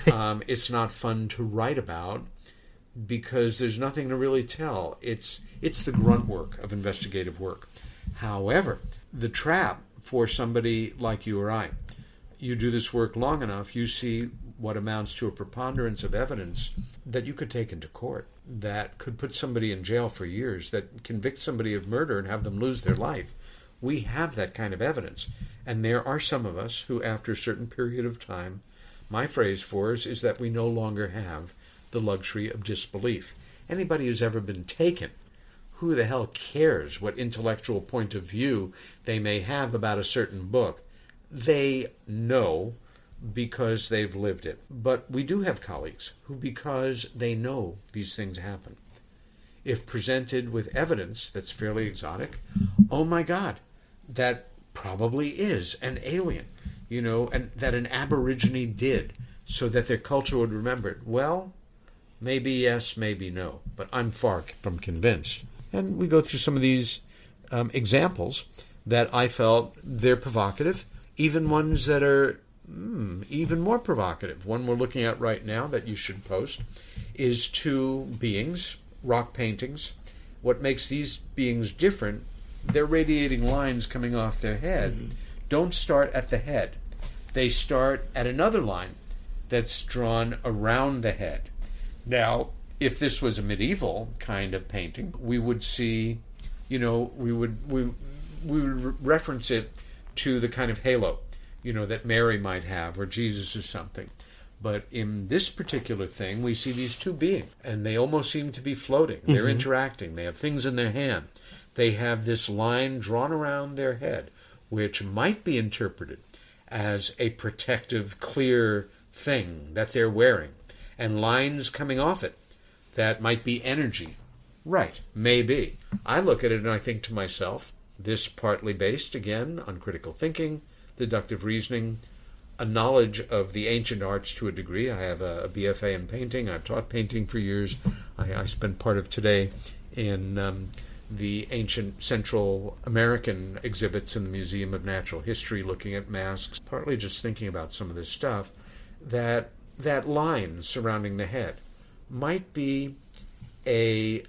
It's not fun to write about because there's nothing to really tell. It's the grunt work of investigative work. However, the trap for somebody like you or I, you do this work long enough, you see what amounts to a preponderance of evidence that you could take into court, that could put somebody in jail for years, that convict somebody of murder and have them lose their life. We have that kind of evidence. And there are some of us who, after a certain period of time, my phrase for us is that we no longer have the luxury of disbelief. Anybody who's ever been taken, who the hell cares what intellectual point of view they may have about a certain book? They know because they've lived it. But we do have colleagues who, because they know these things happen, if presented with evidence that's fairly exotic, oh my God, that probably is an alien, and that an Aborigine did, so that their culture would remember it. Well, maybe yes, maybe no, but I'm far from convinced. And we go through some of these examples that I felt they're provocative, even ones that are even more provocative. One we're looking at right now that you should post is two beings, rock paintings. What makes these beings different, their radiating lines coming off their head don't start at the head. They start at another line that's drawn around the head. Now, if this was a medieval kind of painting, we would see, we would reference it to the kind of halo, that Mary might have, or Jesus or something. But in this particular thing, we see these two beings, and they almost seem to be floating. They're interacting. They have things in their hand. They have this line drawn around their head, which might be interpreted as a protective, clear thing that they're wearing, and lines coming off it that might be energy. Right, maybe. I look at it and I think to myself, this partly based, again, on critical thinking, deductive reasoning, a knowledge of the ancient arts to a degree. I have a BFA in painting. I've taught painting for years. I spent part of today in the ancient Central American exhibits in the Museum of Natural History, looking at masks, partly just thinking about some of this stuff, that line surrounding the head might be a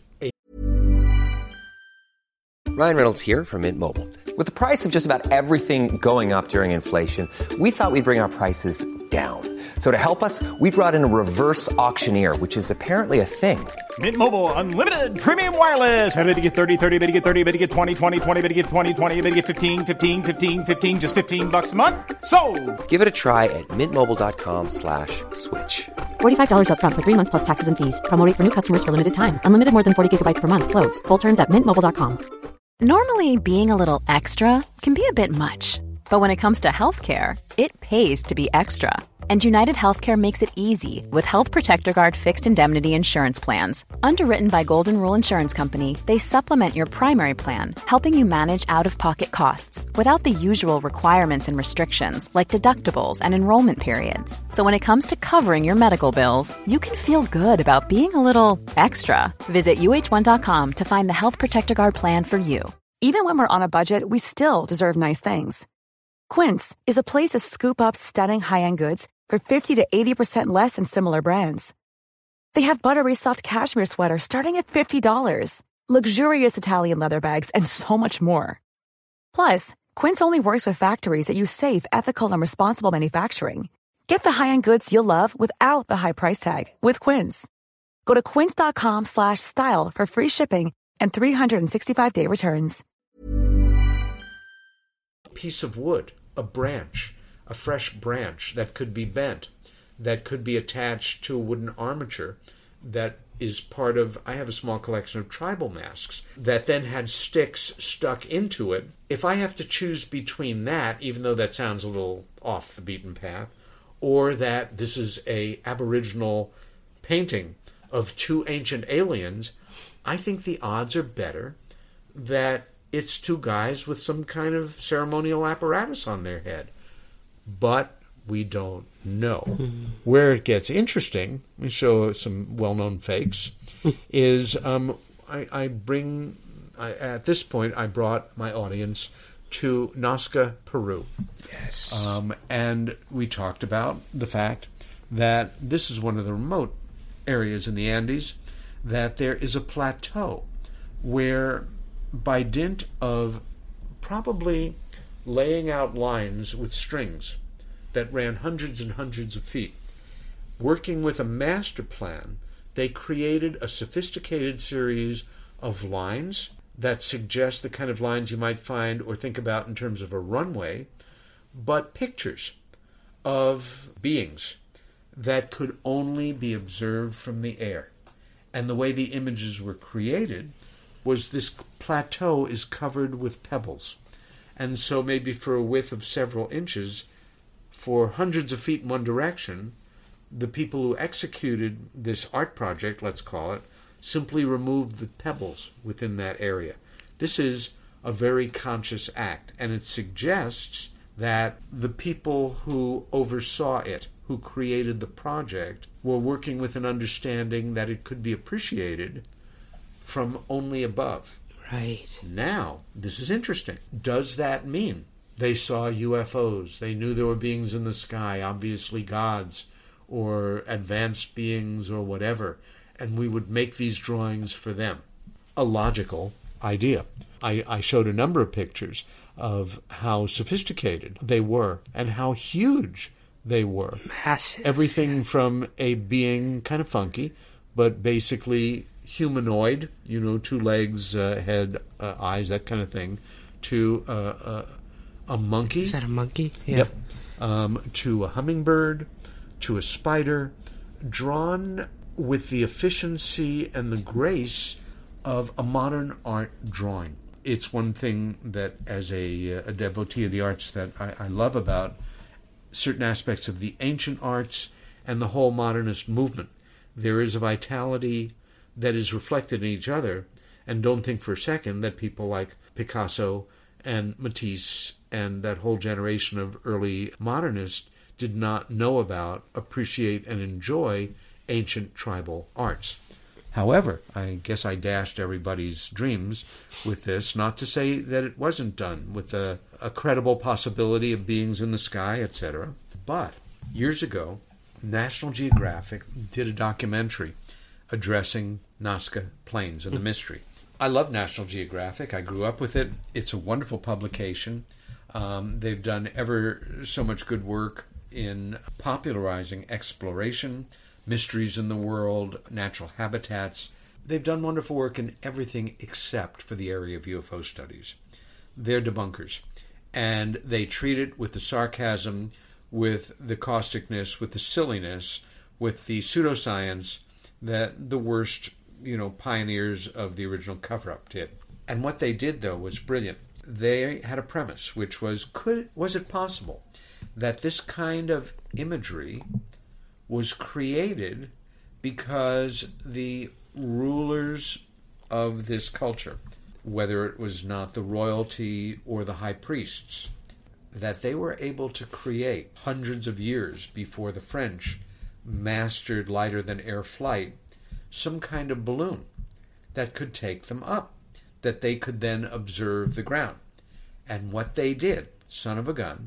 Ryan Reynolds here from Mint Mobile. With the price of just about everything going up during inflation, we thought we'd bring our prices down. So to help us, we brought in a reverse auctioneer, which is apparently a thing. Mint Mobile Unlimited Premium Wireless. How to get 30, 30, bit to get 30, bit to get 20, 20, 20, bit to get 20, 20, bit to get 15, 15, 15, 15, just $15 a month? Sold! Give it a try at mintmobile.com/switch. $45 up front for 3 months plus taxes and fees. Promo rate for new customers for limited time. Unlimited more than 40 gigabytes per month. Slows full terms at mintmobile.com. Normally, being a little extra can be a bit much. But when it comes to healthcare, it pays to be extra. And United Healthcare makes it easy with Health Protector Guard fixed indemnity insurance plans. Underwritten by Golden Rule Insurance Company, they supplement your primary plan, helping you manage out-of-pocket costs without the usual requirements and restrictions like deductibles and enrollment periods. So when it comes to covering your medical bills, you can feel good about being a little extra. Visit UH1.com to find the Health Protector Guard plan for you. Even when we're on a budget, we still deserve nice things. Quince is a place to scoop up stunning high-end goods for 50 to 80% less than similar brands. They have buttery soft cashmere sweaters starting at $50, luxurious Italian leather bags, and so much more. Plus, Quince only works with factories that use safe, ethical, and responsible manufacturing. Get the high-end goods you'll love without the high price tag with Quince. Go to quince.com/style for free shipping and 365-day returns. A piece of wood, a branch, a fresh branch that could be bent, that could be attached to a wooden armature that is part of, I have a small collection of tribal masks that then had sticks stuck into it. If I have to choose between that, even though that sounds a little off the beaten path, or that this is a Aboriginal painting of two ancient aliens, I think the odds are better that it's two guys with some kind of ceremonial apparatus on their head. But we don't know. Where it gets interesting, we show some well-known fakes, is at this point, I brought my audience to Nazca, Peru. Yes. And we talked about the fact that this is one of the remote areas in the Andes, that there is a plateau where, by dint of probably laying out lines with strings that ran hundreds and hundreds of feet, working with a master plan, they created a sophisticated series of lines that suggest the kind of lines you might find or think about in terms of a runway, but pictures of beings that could only be observed from the air. And the way the images were created was this plateau is covered with pebbles. And so maybe for a width of several inches, for hundreds of feet in one direction, the people who executed this art project, let's call it, simply removed the pebbles within that area. This is a very conscious act, and it suggests that the people who oversaw it, who created the project, were working with an understanding that it could be appreciated from only above. Right. Now, this is interesting. Does that mean they saw UFOs? They knew there were beings in the sky, obviously gods, or advanced beings, or whatever, and we would make these drawings for them. A logical idea. I showed a number of pictures of how sophisticated they were and how huge they were. Massive. Everything from a being kind of funky, but basically humanoid, 2 legs, head, eyes, that kind of thing, to a monkey. Is that a monkey? Yeah. Yep. To a hummingbird, to a spider, drawn with the efficiency and the grace of a modern art drawing. It's one thing that, as a devotee of the arts, that I love about certain aspects of the ancient arts and the whole modernist movement. There is a vitality that is reflected in each other, and don't think for a second that people like Picasso and Matisse and that whole generation of early modernists did not know about, appreciate, and enjoy ancient tribal arts. However, I guess I dashed everybody's dreams with this, not to say that it wasn't done with a credible possibility of beings in the sky, etc. But years ago, National Geographic did a documentary addressing Nazca Plains and the mystery. I love National Geographic. I grew up with it. It's a wonderful publication. They've done ever so much good work in popularizing exploration, mysteries in the world, natural habitats. They've done wonderful work in everything except for the area of UFO studies. They're debunkers. And they treat it with the sarcasm, with the causticness, with the silliness, with the pseudoscience that the worst, pioneers of the original cover-up did. And what they did, though, was brilliant. They had a premise, which was it possible that this kind of imagery was created because the rulers of this culture, whether it was not the royalty or the high priests, that they were able to create hundreds of years before the French mastered lighter-than-air flight some kind of balloon that could take them up, that they could then observe the ground. And what they did, son of a gun,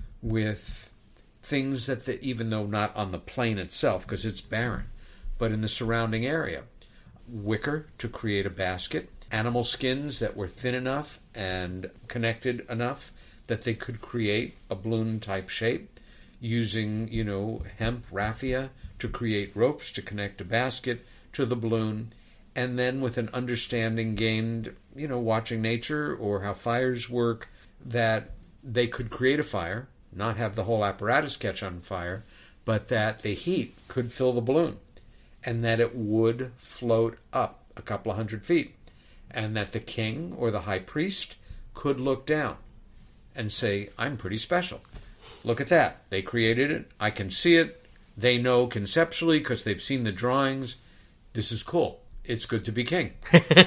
with things that, even though not on the plane itself, because it's barren, but in the surrounding area, wicker to create a basket, animal skins that were thin enough and connected enough that they could create a balloon-type shape. using, hemp raffia to create ropes to connect a basket to the balloon, and then with an understanding gained, watching nature or how fires work, that they could create a fire, not have the whole apparatus catch on fire, but that the heat could fill the balloon, and that it would float up a couple of 100 feet, and that the king or the high priest could look down and say, I'm pretty special. Look at that. They created it. I can see it. They know conceptually because they've seen the drawings. This is cool. It's good to be king.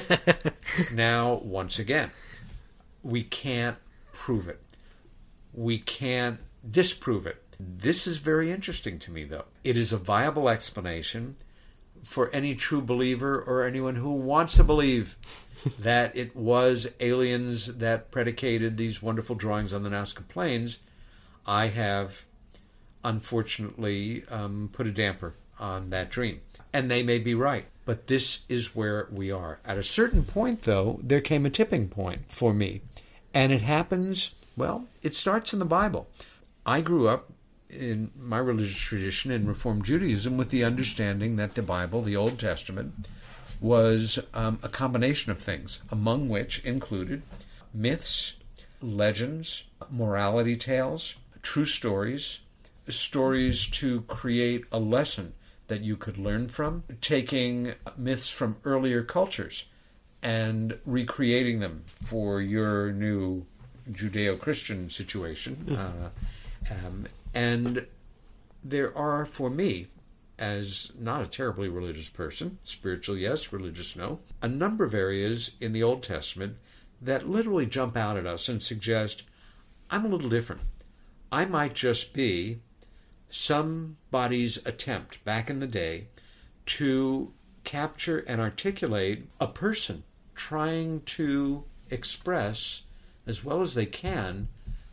Now, once again, we can't prove it. We can't disprove it. This is very interesting to me, though. It is a viable explanation for any true believer or anyone who wants to believe that it was aliens that predicated these wonderful drawings on the Nazca Plains. I have, unfortunately, put a damper on that dream. And they may be right. But this is where we are. At a certain point, though, there came a tipping point for me. And it happens, it starts in the Bible. I grew up in my religious tradition in Reform Judaism with the understanding that the Bible, the Old Testament, was a combination of things, among which included myths, legends, morality tales, true stories, stories to create a lesson that you could learn from, taking myths from earlier cultures and recreating them for your new Judeo-Christian situation. And there are, for me, as not a terribly religious person, spiritual yes, religious no, a number of areas in the Old Testament that literally jump out at us and suggest, I'm a little different. I might just be somebody's attempt back in the day to capture and articulate a person trying to express, as well as they can,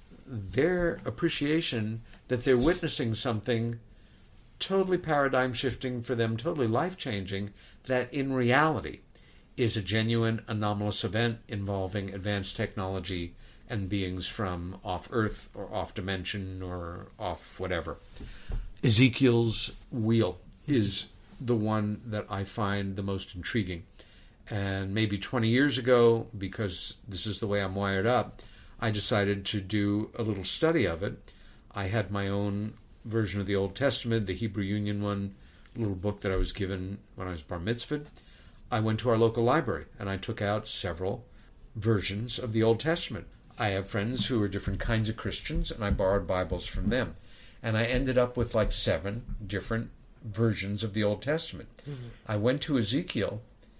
their appreciation that they're witnessing something totally paradigm shifting for them, totally life changing, that in reality is a genuine anomalous event involving advanced technology and beings from off Earth or off dimension or off whatever. Ezekiel's wheel is the one that I find the most intriguing. And maybe 20 years ago, because this is the way I'm wired up, I decided to do a little study of it. I had my own version of the Old Testament, the Hebrew Union one, a little book that I was given when I was bar mitzvahed. I went to our local library and I took out several versions of the Old Testament. I have friends who are different kinds of Christians, and I borrowed Bibles from them. And I ended up with like 7 different versions of the Old Testament. Mm-hmm. I went to Ezekiel,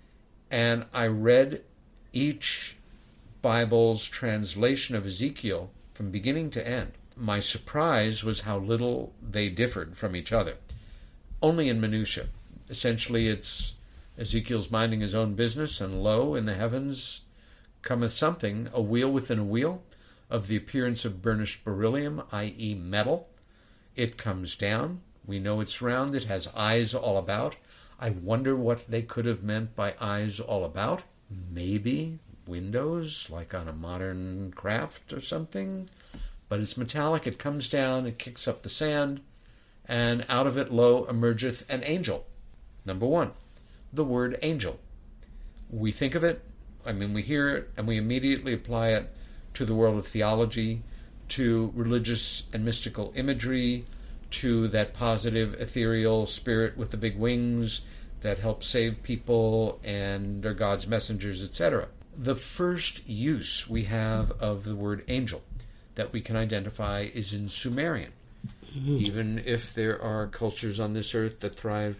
and I read each Bible's translation of Ezekiel from beginning to end. My surprise was how little they differed from each other, only in minutiae. Essentially, it's Ezekiel's minding his own business, and lo, in the heavens cometh something, a wheel within a wheel, of the appearance of burnished beryllium, i.e. metal. It comes down. We know it's round. It has eyes all about. I wonder what they could have meant by eyes all about. Maybe windows, like on a modern craft or something. But it's metallic. It comes down. It kicks up the sand. And out of it, lo, emergeth an angel. Number 1, the word angel. We think of it, we hear it, and we immediately apply it to the world of theology, to religious and mystical imagery, to that positive, ethereal spirit with the big wings that helps save people and are God's messengers, etc. The first use we have of the word angel that we can identify is in Sumerian. Even if there are cultures on this earth that thrived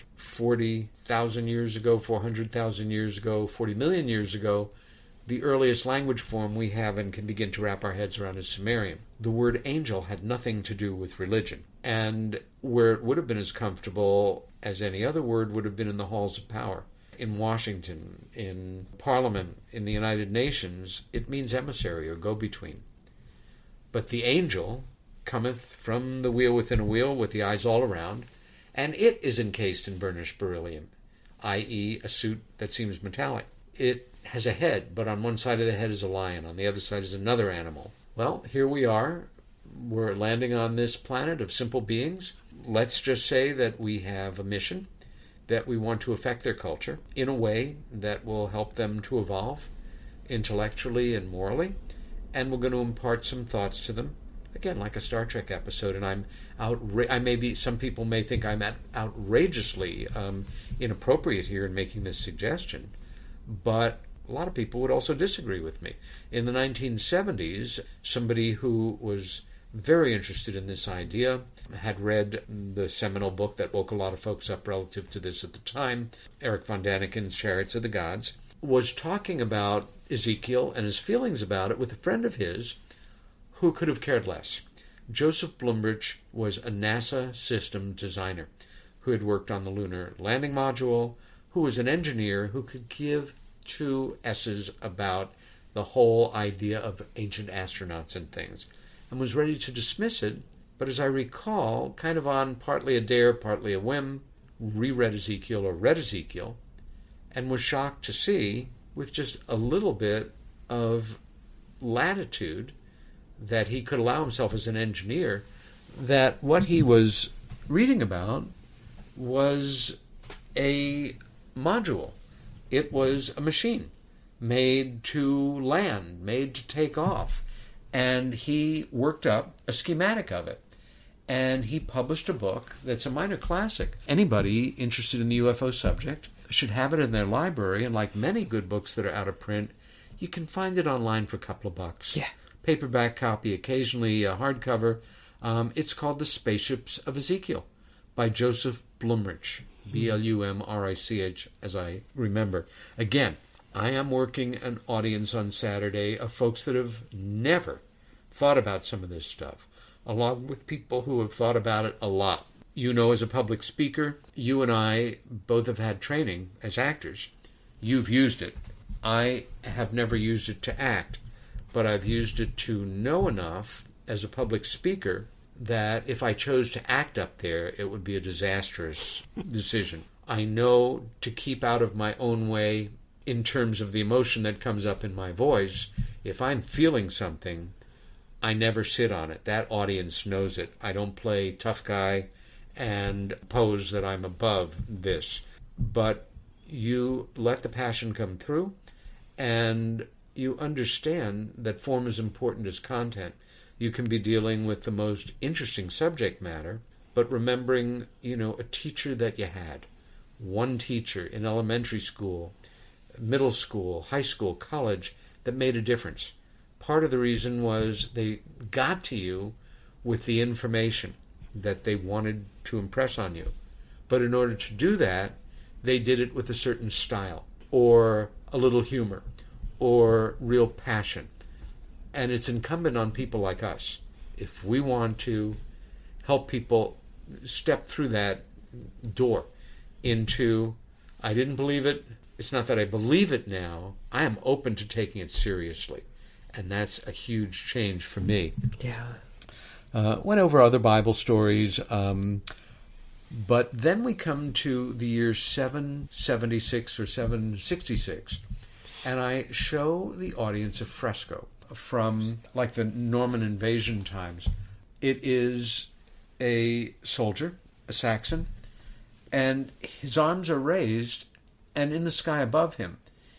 40,000 years ago, 400,000 years ago, 40 million years ago, the earliest language form we have and can begin to wrap our heads around is Sumerian. The word angel had nothing to do with religion. And where it would have been as comfortable as any other word would have been in the halls of power. In Washington, in Parliament, in the United Nations, it means emissary or go-between. But the angel cometh from the wheel within a wheel with the eyes all around, and it is encased in burnished beryllium, i.e. a suit that seems metallic. It has a head, but on one side of the head is a lion, on the other side is another animal. Well, here we are, we're landing on this planet of simple beings. Let's just say that we have a mission, that we want to affect their culture in a way that will help them to evolve intellectually and morally, and we're going to impart some thoughts to them, again, like a Star Trek episode. And some people may think I'm outrageously inappropriate here in making this suggestion, but a lot of people would also disagree with me. In the 1970s, somebody who was very interested in this idea, had read the seminal book that woke a lot of folks up relative to this at the time, Eric von Daniken's Chariots of the Gods, was talking about Ezekiel and his feelings about it with a friend of his who could have cared less. Joseph Blumrich was a NASA system designer who had worked on the lunar landing module, who was an engineer who could give two S's about the whole idea of ancient astronauts and things, and was ready to dismiss it, but as I recall, kind of on partly a dare, partly a whim, reread Ezekiel or read Ezekiel, and was shocked to see, with just a little bit of latitude that he could allow himself as an engineer, that what he was reading about was a module. It was a machine made to land, made to take off. And he worked up a schematic of it. And he published a book that's a minor classic. Anybody interested in the UFO subject should have it in their library. And like many good books that are out of print, you can find it online for a couple of bucks. Yeah. Paperback copy, occasionally a hardcover. It's called The Spaceships of Ezekiel by Joseph Blumrich. Blumrich, as I remember. Again, I am working an audience on Saturday of folks that have never thought about some of this stuff, along with people who have thought about it a lot. You know, as a public speaker, you and I both have had training as actors. You've used it. I have never used it to act, but I've used it to know enough as a public speaker that if I chose to act up there, it would be a disastrous decision. I know to keep out of my own way in terms of the emotion that comes up in my voice. If I'm feeling something, I never sit on it. That audience knows it. I don't play tough guy and pose that I'm above this. But you let the passion come through, and you understand that form is important as content. You can be dealing with the most interesting subject matter, but remembering, a teacher that you had. One teacher in elementary school, middle school, high school, college, that made a difference. Part of the reason was they got to you with the information that they wanted to impress on you. But in order to do that, they did it with a certain style, or a little humor, or real passion. And it's incumbent on people like us, if we want to help people step through that door into, I didn't believe it, it's not that I believe it now, I am open to taking it seriously. And that's a huge change for me. Yeah. Went over other Bible stories, but then we come to the year 776 or 766, and I show the audience a fresco from like the Norman invasion times. It is a soldier, a Saxon, and his arms are raised, and in the sky above him,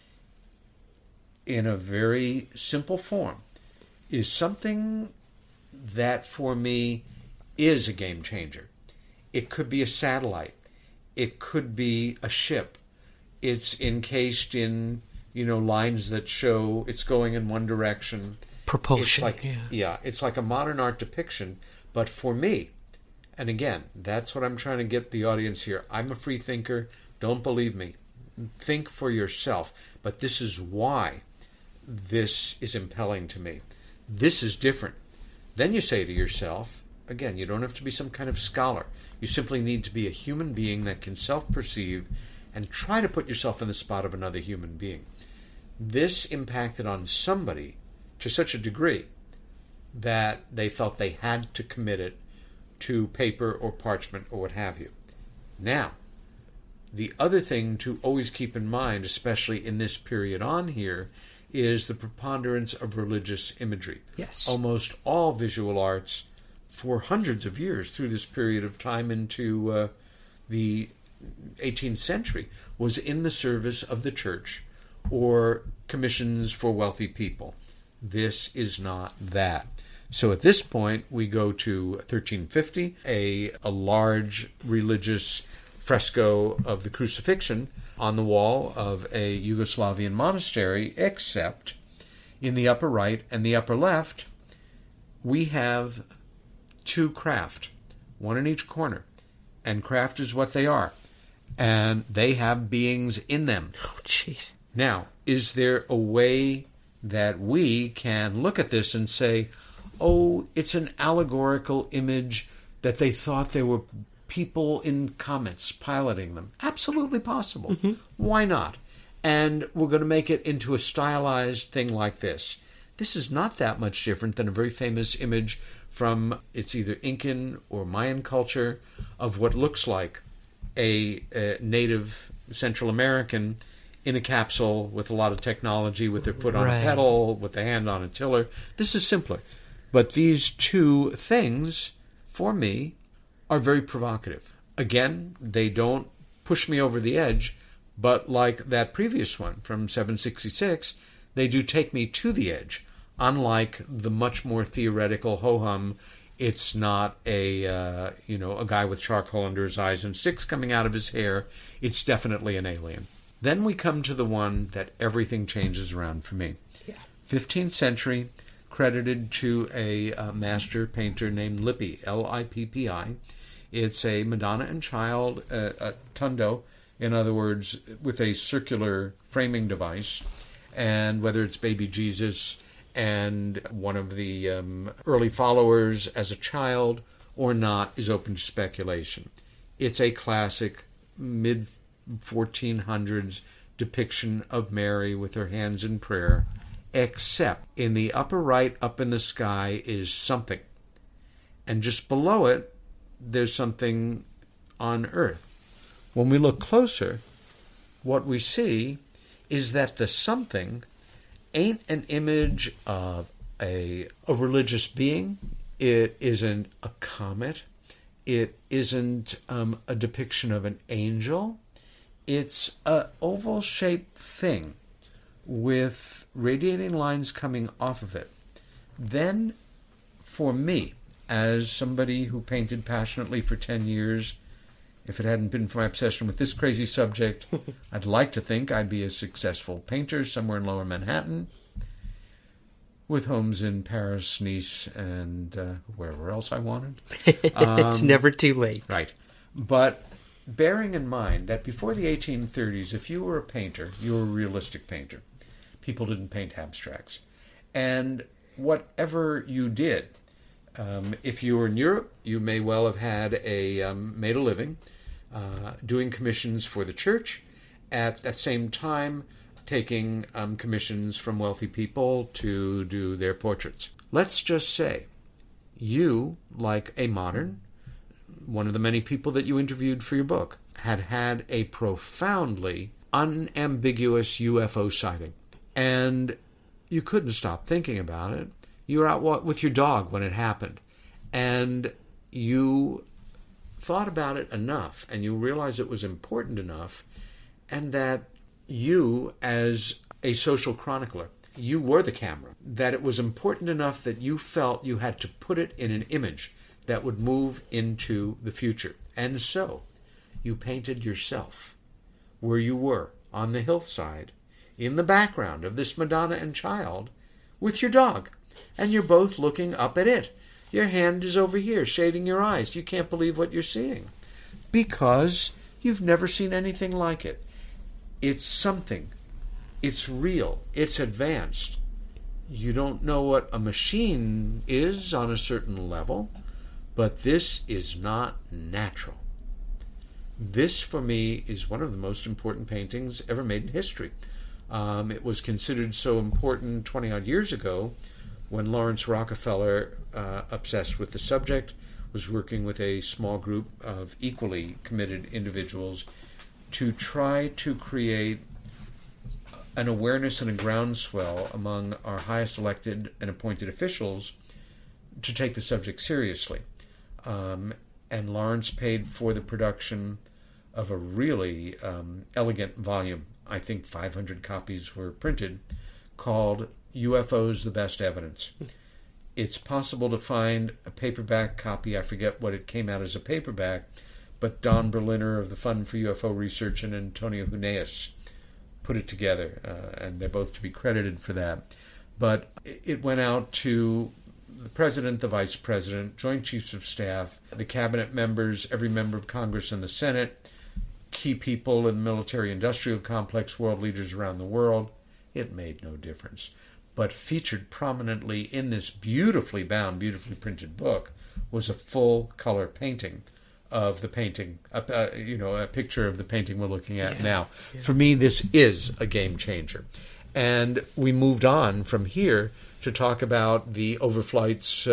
in a very simple form, is something that for me is a game changer. It could be a satellite. It could be a ship. It's encased in lines that show it's going in one direction. Propulsion. It's like a modern art depiction. But for me, and again, that's what I'm trying to get the audience here. I'm a free thinker. Don't believe me. Think for yourself. But this is why this is impelling to me. This is different. Then you say to yourself, again, you don't have to be some kind of scholar. You simply need to be a human being that can self-perceive and try to put yourself in the spot of another human being. This impacted on somebody to such a degree that they felt they had to commit it to paper or parchment or what have you. Now, the other thing to always keep in mind, especially in this period on here, is the preponderance of religious imagery. Yes. Almost all visual arts for hundreds of years through this period of time into the 18th century was in the service of the church or commissions for wealthy people. This is not that. So at this point, we go to 1350, a large religious fresco of the crucifixion on the wall of a Yugoslavian monastery, except in the upper right and the upper left, we have two craft, one in each corner. And craft is what they are. And they have beings in them. Oh, jeez. Now, is there a way that we can look at this and say, oh, it's an allegorical image that they thought there were people in comets piloting them? Absolutely possible. Mm-hmm. Why not? And we're going to make it into a stylized thing like this. This is not that much different than a very famous image from, it's either Incan or Mayan culture, of what looks like a native Central American in a capsule with a lot of technology, with their foot on a pedal, with the hand on a tiller. This is simpler. But these two things, for me, are very provocative. Again, they don't push me over the edge, but like that previous one from 766, they do take me to the edge. Unlike the much more theoretical ho-hum, it's not a guy with charcoal under his eyes and sticks coming out of his hair. It's definitely an alien. Then we come to the one that everything changes around for me. Yeah. 15th century, credited to a master painter named Lippi, Lippi. It's a Madonna and Child, a tundo, in other words, with a circular framing device, and whether it's baby Jesus and one of the early followers as a child or not is open to speculation. It's a classic mid-1400s depiction of Mary with her hands in prayer, except in the upper right, up in the sky, is something. And just below it, there's something on earth. When we look closer, what we see is that the something ain't an image of a religious being. It isn't a comet. It isn't a depiction of an angel. It's an oval-shaped thing with radiating lines coming off of it. Then, for me, as somebody who painted passionately for 10 years, if it hadn't been for my obsession with this crazy subject, I'd like to think I'd be a successful painter somewhere in Lower Manhattan, with homes in Paris, Nice, and wherever else I wanted. It's never too late. Right. But bearing in mind that before the 1830s, if you were a painter, you were a realistic painter. People didn't paint abstracts. And whatever you did, if you were in Europe, you may well have had made a living doing commissions for the church, at that same time taking commissions from wealthy people to do their portraits. Let's just say you, like a modern, one of the many people that you interviewed for your book, had a profoundly unambiguous UFO sighting. And you couldn't stop thinking about it. You were out with your dog when it happened. And you thought about it enough, and you realized it was important enough, and that you, as a social chronicler, you were the camera, that it was important enough that you felt you had to put it in an image that would move into the future. And so you painted yourself where you were on the hillside in the background of this Madonna and Child with your dog, and you're both looking up at it. Your hand is over here shading your eyes. You can't believe what you're seeing because you've never seen anything like it. It's something. It's real. It's advanced. You don't know what a machine is on a certain level, but this is not natural. This, for me, is one of the most important paintings ever made in history. It was considered so important 20-odd years ago when Lawrence Rockefeller, obsessed with the subject, was working with a small group of equally committed individuals to try to create an awareness and a groundswell among our highest elected and appointed officials to take the subject seriously. And Lawrence paid for the production of a really elegant volume. I think 500 copies were printed, called UFOs, the Best Evidence. It's possible to find a paperback copy. I forget what it came out as a paperback, but Don Berliner of the Fund for UFO Research and Antonio Huneeus put it together, and they're both to be credited for that. But it went out to the President, the Vice President, Joint Chiefs of Staff, the Cabinet members, every member of Congress and the Senate, key people in the military-industrial complex, world leaders around the world. It made no difference. But featured prominently in this beautifully bound, beautifully printed book was a full-color painting of the painting, a picture of the painting we're looking at now. Yeah. For me, this is a game changer. And we moved on from here to talk about the overflights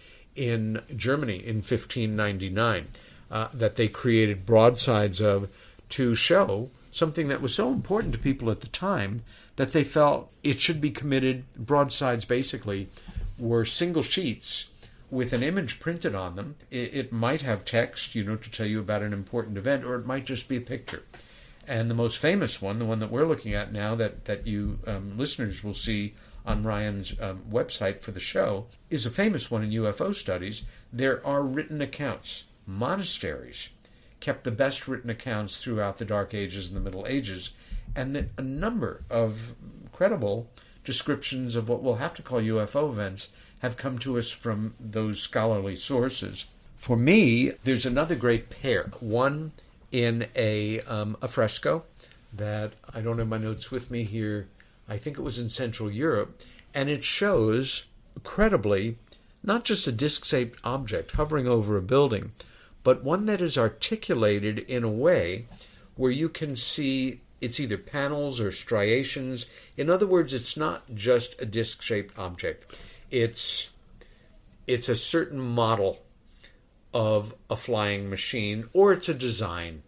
in Germany in 1599 that they created broadsides of, to show something that was so important to people at the time that they felt it should be committed. Broadsides basically were single sheets with an image printed on them. It might have text, to tell you about an important event, or it might just be a picture. And the most famous one, the one that we're looking at now, that you listeners will see on Ryan's website for the show, is a famous one in UFO studies. There are written accounts. Monasteries kept the best written accounts throughout the Dark Ages and the Middle Ages, and a number of credible descriptions of what we'll have to call UFO events have come to us from those scholarly sources. For me, there's another great pair. One in a fresco that I don't have my notes with me here. I think it was in Central Europe, and it shows credibly not just a disc-shaped object hovering over a building, but one that is articulated in a way where you can see it's either panels or striations. In other words, it's not just a disc-shaped object. It's a certain model of a flying machine, or it's a design.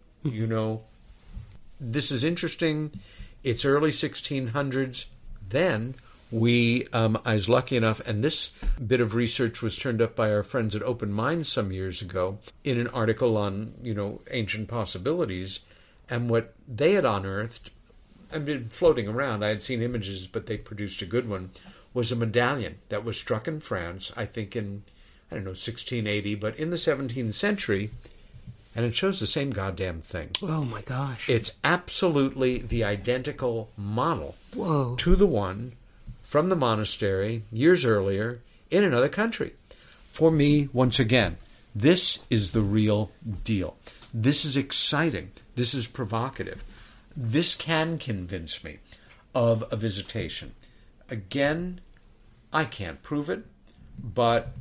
This is interesting. It's early 1600s. Then I was lucky enough, and this bit of research was turned up by our friends at Open Minds some years ago in an article on, ancient possibilities, and what they had unearthed, I've been floating around, I had seen images, but they produced a good one, was a medallion that was struck in France, I think in, 1680, but in the 17th century, and it shows the same goddamn thing. Oh my gosh. It's absolutely the identical model Whoa. To the one from the monastery years earlier in another country. For me, once again, this is the real deal. This is exciting. This is provocative. This can convince me of a visitation. Again, I can't prove it, but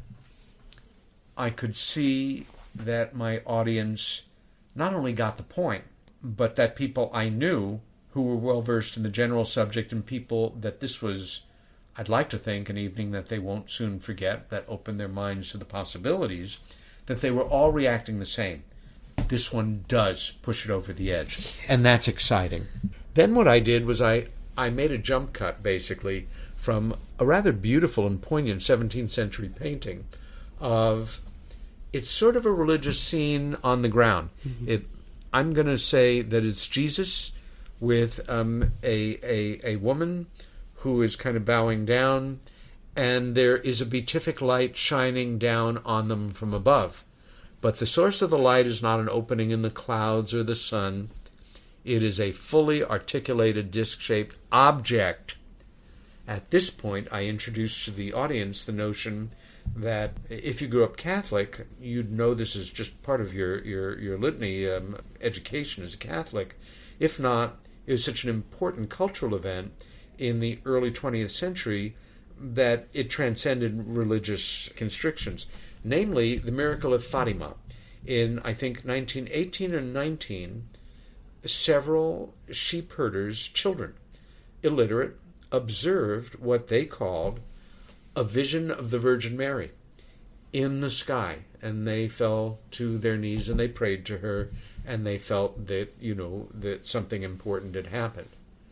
I could see that my audience not only got the point, but that people I knew who were well-versed in the general subject, and people that this was, I'd like to think, an evening that they won't soon forget, that opened their minds to the possibilities, that they were all reacting the same. This one does push it over the edge, and that's exciting. Then what I did was I made a jump cut, basically, from a rather beautiful and poignant 17th century painting of, it's sort of a religious scene on the ground. Mm-hmm. I'm going to say that it's Jesus with a woman who is kind of bowing down, and there is a beatific light shining down on them from above. But the source of the light is not an opening in the clouds or the sun. It is a fully articulated disc-shaped object. At this point, I introduced to the audience the notion that if you grew up Catholic, you'd know this is just part of your litany, education as a Catholic. If not, it was such an important cultural event in the early 20th century that it transcended religious constrictions. Namely, the miracle of Fatima. In, I think, 1918 or 19, several sheep herders' children, illiterate, observed what they called a vision of the Virgin Mary in the sky, and they fell to their knees and they prayed to her, and they felt that, that something important had happened.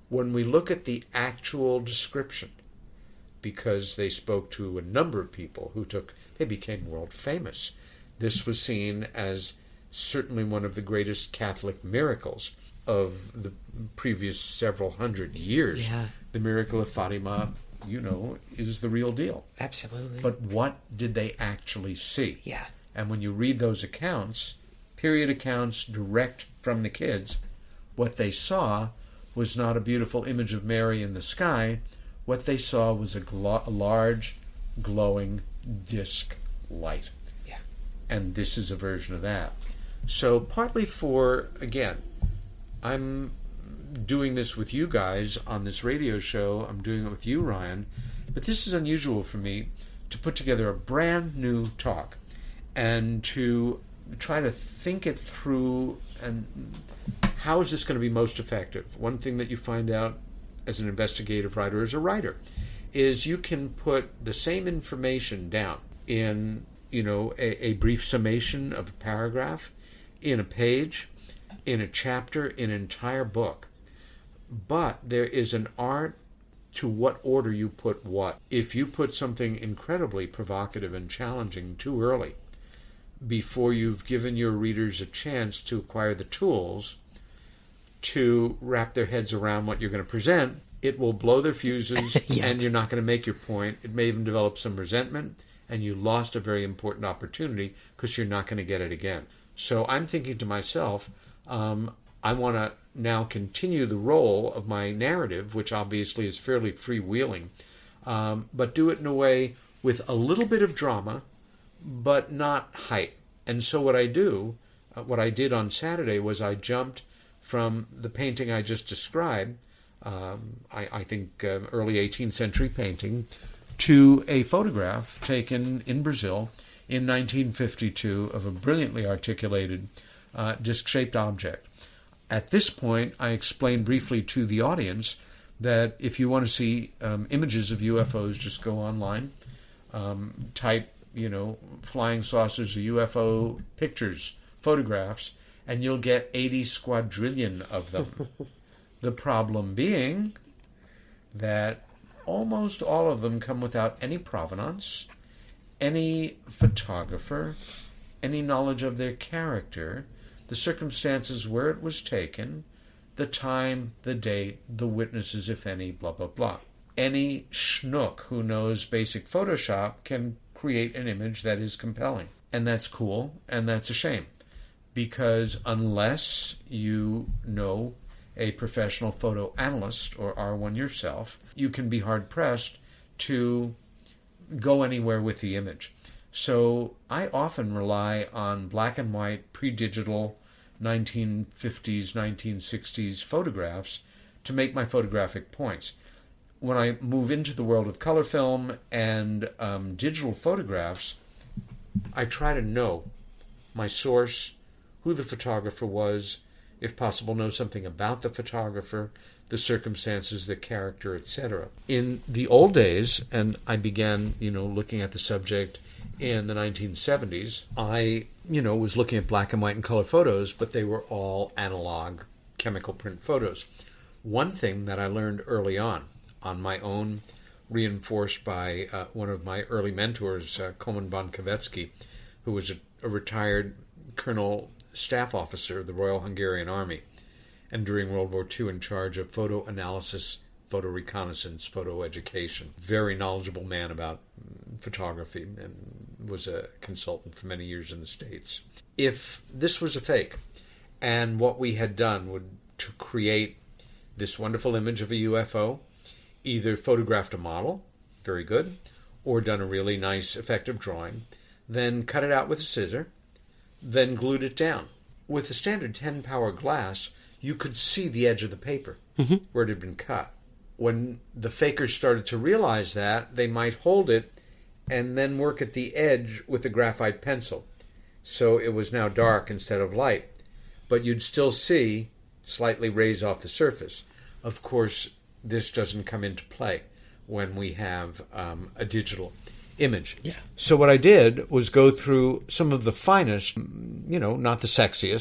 when we look at the actual description, because they spoke to a number of people they became world famous. This was seen as certainly one of the greatest Catholic miracles of the previous several hundred years. Yeah. The miracle of Fatima, is the real deal. Absolutely. But what did they actually see? Yeah. And when you read those accounts, period accounts direct from the kids, what they saw was not a beautiful image of Mary in the sky. What they saw was a large, glowing disc light. Yeah. And this is a version of that. So partly for, again, I'm doing this with you guys on this radio show. I'm doing it with you, Ryan. But this is unusual for me to put together a brand new talk and to try to think it through and how is this going to be most effective. One thing that you find out as an investigative writer, as a writer, is you can put the same information down in, a brief summation of a paragraph, in a page, in a chapter, in an entire book. But there is an art to what order you put what. If you put something incredibly provocative and challenging too early, before you've given your readers a chance to acquire the tools to wrap their heads around what you're going to present, it will blow their fuses and you're not going to make your point. It may even develop some resentment, and you lost a very important opportunity because you're not going to get it again. So I'm thinking to myself, I want to now continue the role of my narrative, which obviously is fairly freewheeling, but do it in a way with a little bit of drama, but not hype. And so what I did on Saturday was I jumped from the painting I just described, I think early 18th century painting, to a photograph taken in Brazil in 1952 of a brilliantly articulated disc-shaped object. At this point, I explained briefly to the audience that if you want to see images of UFOs, just go online, type, flying saucers or UFO pictures, photographs, and you'll get 80 squadrillion of them. The problem being that almost all of them come without any provenance, any photographer, any knowledge of their character, the circumstances where it was taken, the time, the date, the witnesses, if any, blah, blah, blah. Any schnook who knows basic Photoshop can create an image that is compelling. And that's cool, and that's a shame. Because unless you know a professional photo analyst or are one yourself, you can be hard-pressed to go anywhere with the image. So I often rely on black and white, pre-digital 1950s, 1960s photographs to make my photographic points. When I move into the world of color film and digital photographs, I try to know my source, who the photographer was, if possible know something about the photographer, the circumstances, the character, etc. In the old days, and I began, looking at the subject in the 1970s, I, was looking at black and white and color photos, but they were all analog chemical print photos. One thing that I learned early on my own, reinforced by one of my early mentors, Koman Bonkovetsky, who was a retired colonel staff officer of the Royal Hungarian Army, and during World War II in charge of photo analysis, photo reconnaissance, photo education. Very knowledgeable man about photography, and was a consultant for many years in the States. If this was a fake, and what we had done would to create this wonderful image of a UFO, either photographed a model, very good, or done a really nice effective drawing, then cut it out with a scissor, then glued it down. With the standard 10-power glass, you could see the edge of the paper where it had been cut. When the fakers started to realize that, they might hold it and then work at the edge with a graphite pencil. So it was now dark instead of light. But you'd still see slightly raise off the surface. Of course, this doesn't come into play when we have a digital image. Yeah. So what I did was go through some of the finest, not the sexiest,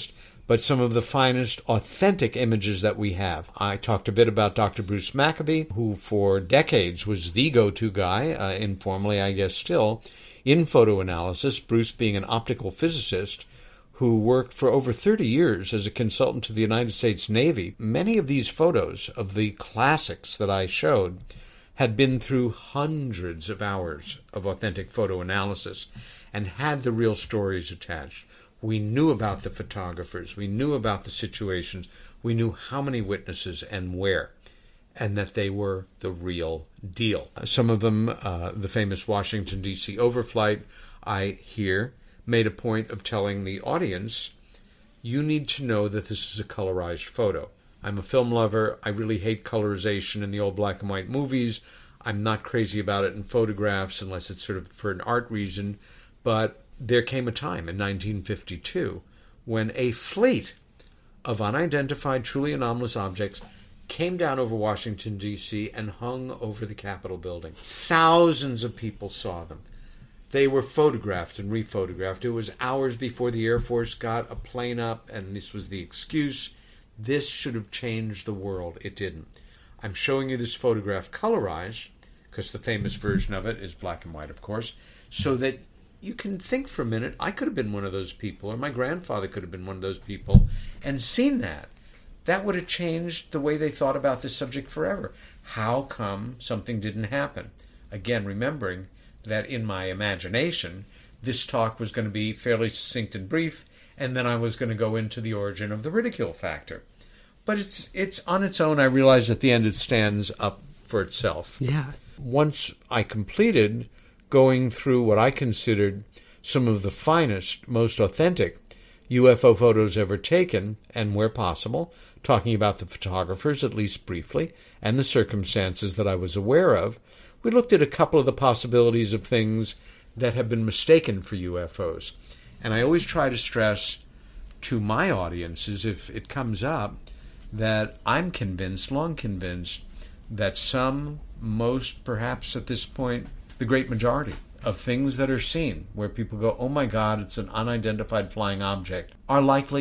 but some of the finest authentic images that we have. I talked a bit about Dr. Bruce Maccabee, who for decades was the go-to guy, informally I guess still, in photo analysis, Bruce being an optical physicist who worked for over 30 years as a consultant to the United States Navy. Many of these photos of the classics that I showed had been through hundreds of hours of authentic photo analysis and had the real stories attached. We knew about the photographers, we knew about the situations, we knew how many witnesses and where, and that they were the real deal. Some of them, the famous Washington, D.C. overflight, I here made a point of telling the audience, you need to know that this is a colorized photo. I'm a film lover. I really hate colorization in the old black and white movies. I'm not crazy about it in photographs unless it's sort of for an art reason. But there came a time in 1952 when a fleet of unidentified, truly anomalous objects came down over Washington, D.C. and hung over the Capitol building. Thousands of people saw them. They were photographed and rephotographed. It was hours before the Air Force got a plane up, and this was the excuse. This should have changed the world. It didn't. I'm showing you this photograph colorized, because the famous version of it is black and white, of course, so that you can think for a minute, I could have been one of those people, or my grandfather could have been one of those people, and seen that. That would have changed the way they thought about this subject forever. How come something didn't happen? Again, remembering that in my imagination, this talk was going to be fairly succinct and brief, and then I was going to go into the origin of the ridicule factor. But it's on its own. I realized at the end it stands up for itself. Yeah. Once I completed going through what I considered some of the finest, most authentic UFO photos ever taken, and where possible, talking about the photographers, at least briefly, and the circumstances that I was aware of, we looked at a couple of the possibilities of things that have been mistaken for UFOs. And I always try to stress to my audiences, if it comes up, that I'm convinced, long convinced, that some, most, perhaps at this point, the great majority of things that are seen, where people go, oh my God, it's an unidentified flying object, are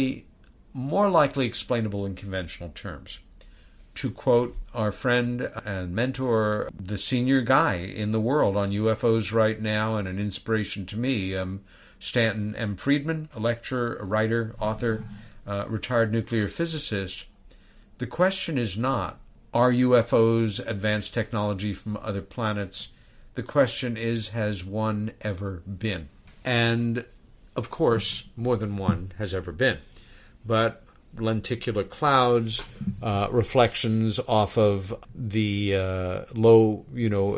more likely explainable in conventional terms. To quote our friend and mentor, the senior guy in the world on UFOs right now, and an inspiration to me, Stanton M. Friedman, a lecturer, a writer, author, retired nuclear physicist. The question is not, are UFOs advanced technology from other planets? The question is, has one ever been? And, of course, more than one has ever been. But lenticular clouds, reflections off of the low,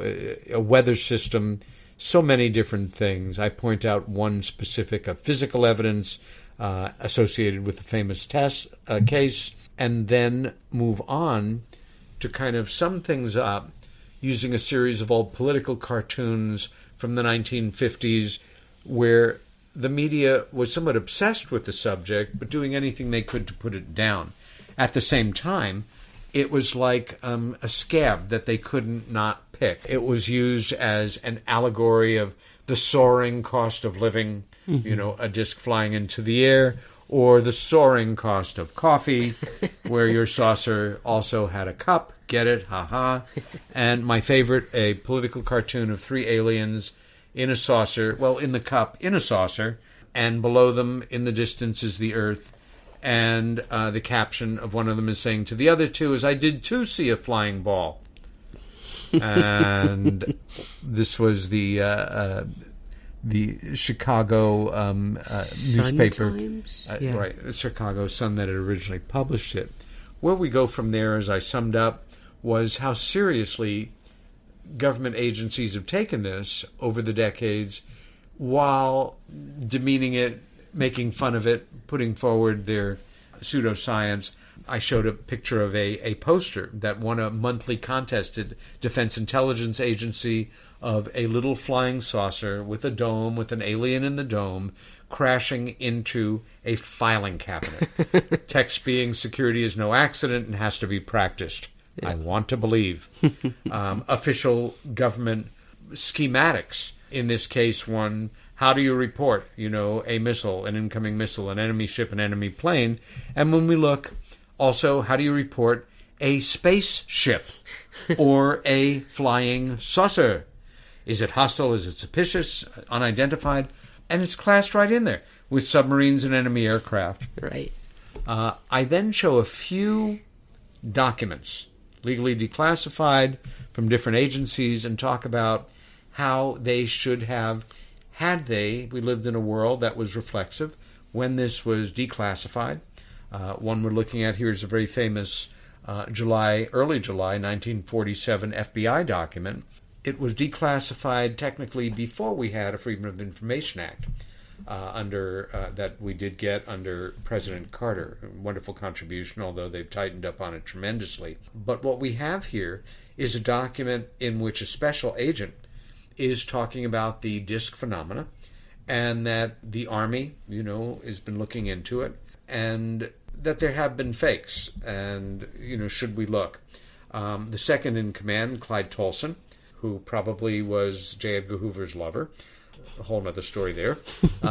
a weather system, so many different things. I point out one specific, physical evidence associated with the famous case, and then move on to kind of sum things up using a series of old political cartoons from the 1950s where the media was somewhat obsessed with the subject, but doing anything they could to put it down. At the same time, it was like a scab that they couldn't not pick. It was used as an allegory of the soaring cost of living, a disc flying into the air, or the soaring cost of coffee, where your saucer also had a cup. Get it? Ha-ha. And my favorite, a political cartoon of three aliens in a saucer, in the cup, in a saucer, and below them in the distance is the Earth. And the caption of one of them is saying to the other two is, I did too see a flying ball. And this was the Chicago newspaper. Right, Chicago Sun that had originally published it. Where we go from there, as I summed up, was how seriously government agencies have taken this over the decades while demeaning it, making fun of it, putting forward their pseudoscience. I showed a picture of a poster that won a monthly contest at Defense Intelligence Agency of a little flying saucer with a dome, with an alien in the dome, crashing into a filing cabinet. Text being, security is no accident and has to be practiced. Yeah. I want to believe. Official government schematics. In this case, one How do you report, a missile, an incoming missile, an enemy ship, an enemy plane? And when we look, also, how do you report a spaceship or a flying saucer? Is it hostile? Is it suspicious? Unidentified? And it's classed right in there with submarines and enemy aircraft. Right. I then show a few documents, legally declassified from different agencies, and talk about how they should have, we lived in a world that was reflexive when this was declassified. One we're looking at here is a very famous early July 1947 FBI document. It was declassified technically before we had a Freedom of Information Act that we did get under President Carter. A wonderful contribution, although they've tightened up on it tremendously. But what we have here is a document in which a special agent is talking about the disk phenomena, and that the Army, has been looking into it, and that there have been fakes, and, should we look? The second in command, Clyde Tolson, who probably was J. Edgar Hoover's lover, a whole other story there,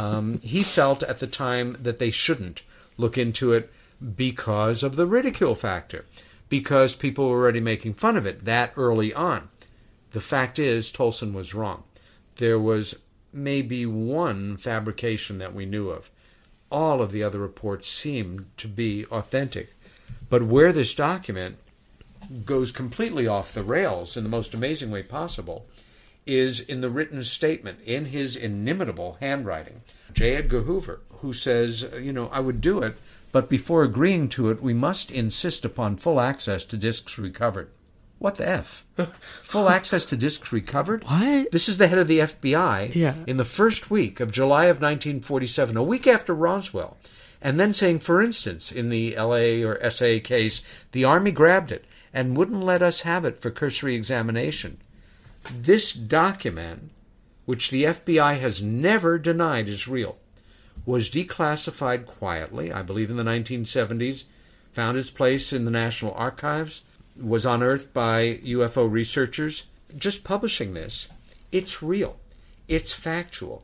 he felt at the time that they shouldn't look into it because of the ridicule factor, because people were already making fun of it that early on. The fact is, Tolson was wrong. There was maybe one fabrication that we knew of. All of the other reports seemed to be authentic. But where this document goes completely off the rails in the most amazing way possible is in the written statement, in his inimitable handwriting. J. Edgar Hoover, who says, I would do it, but before agreeing to it, we must insist upon full access to disks recovered. What the F? Full access to disks recovered? What? This is the head of the FBI in the first week of July of 1947, a week after Roswell. And then saying, for instance, in the LA or SA case, the Army grabbed it and wouldn't let us have it for cursory examination. This document, which the FBI has never denied is real, was declassified quietly, I believe in the 1970s, found its place in the National Archives, was unearthed by UFO researchers. Just publishing this, it's real. It's factual.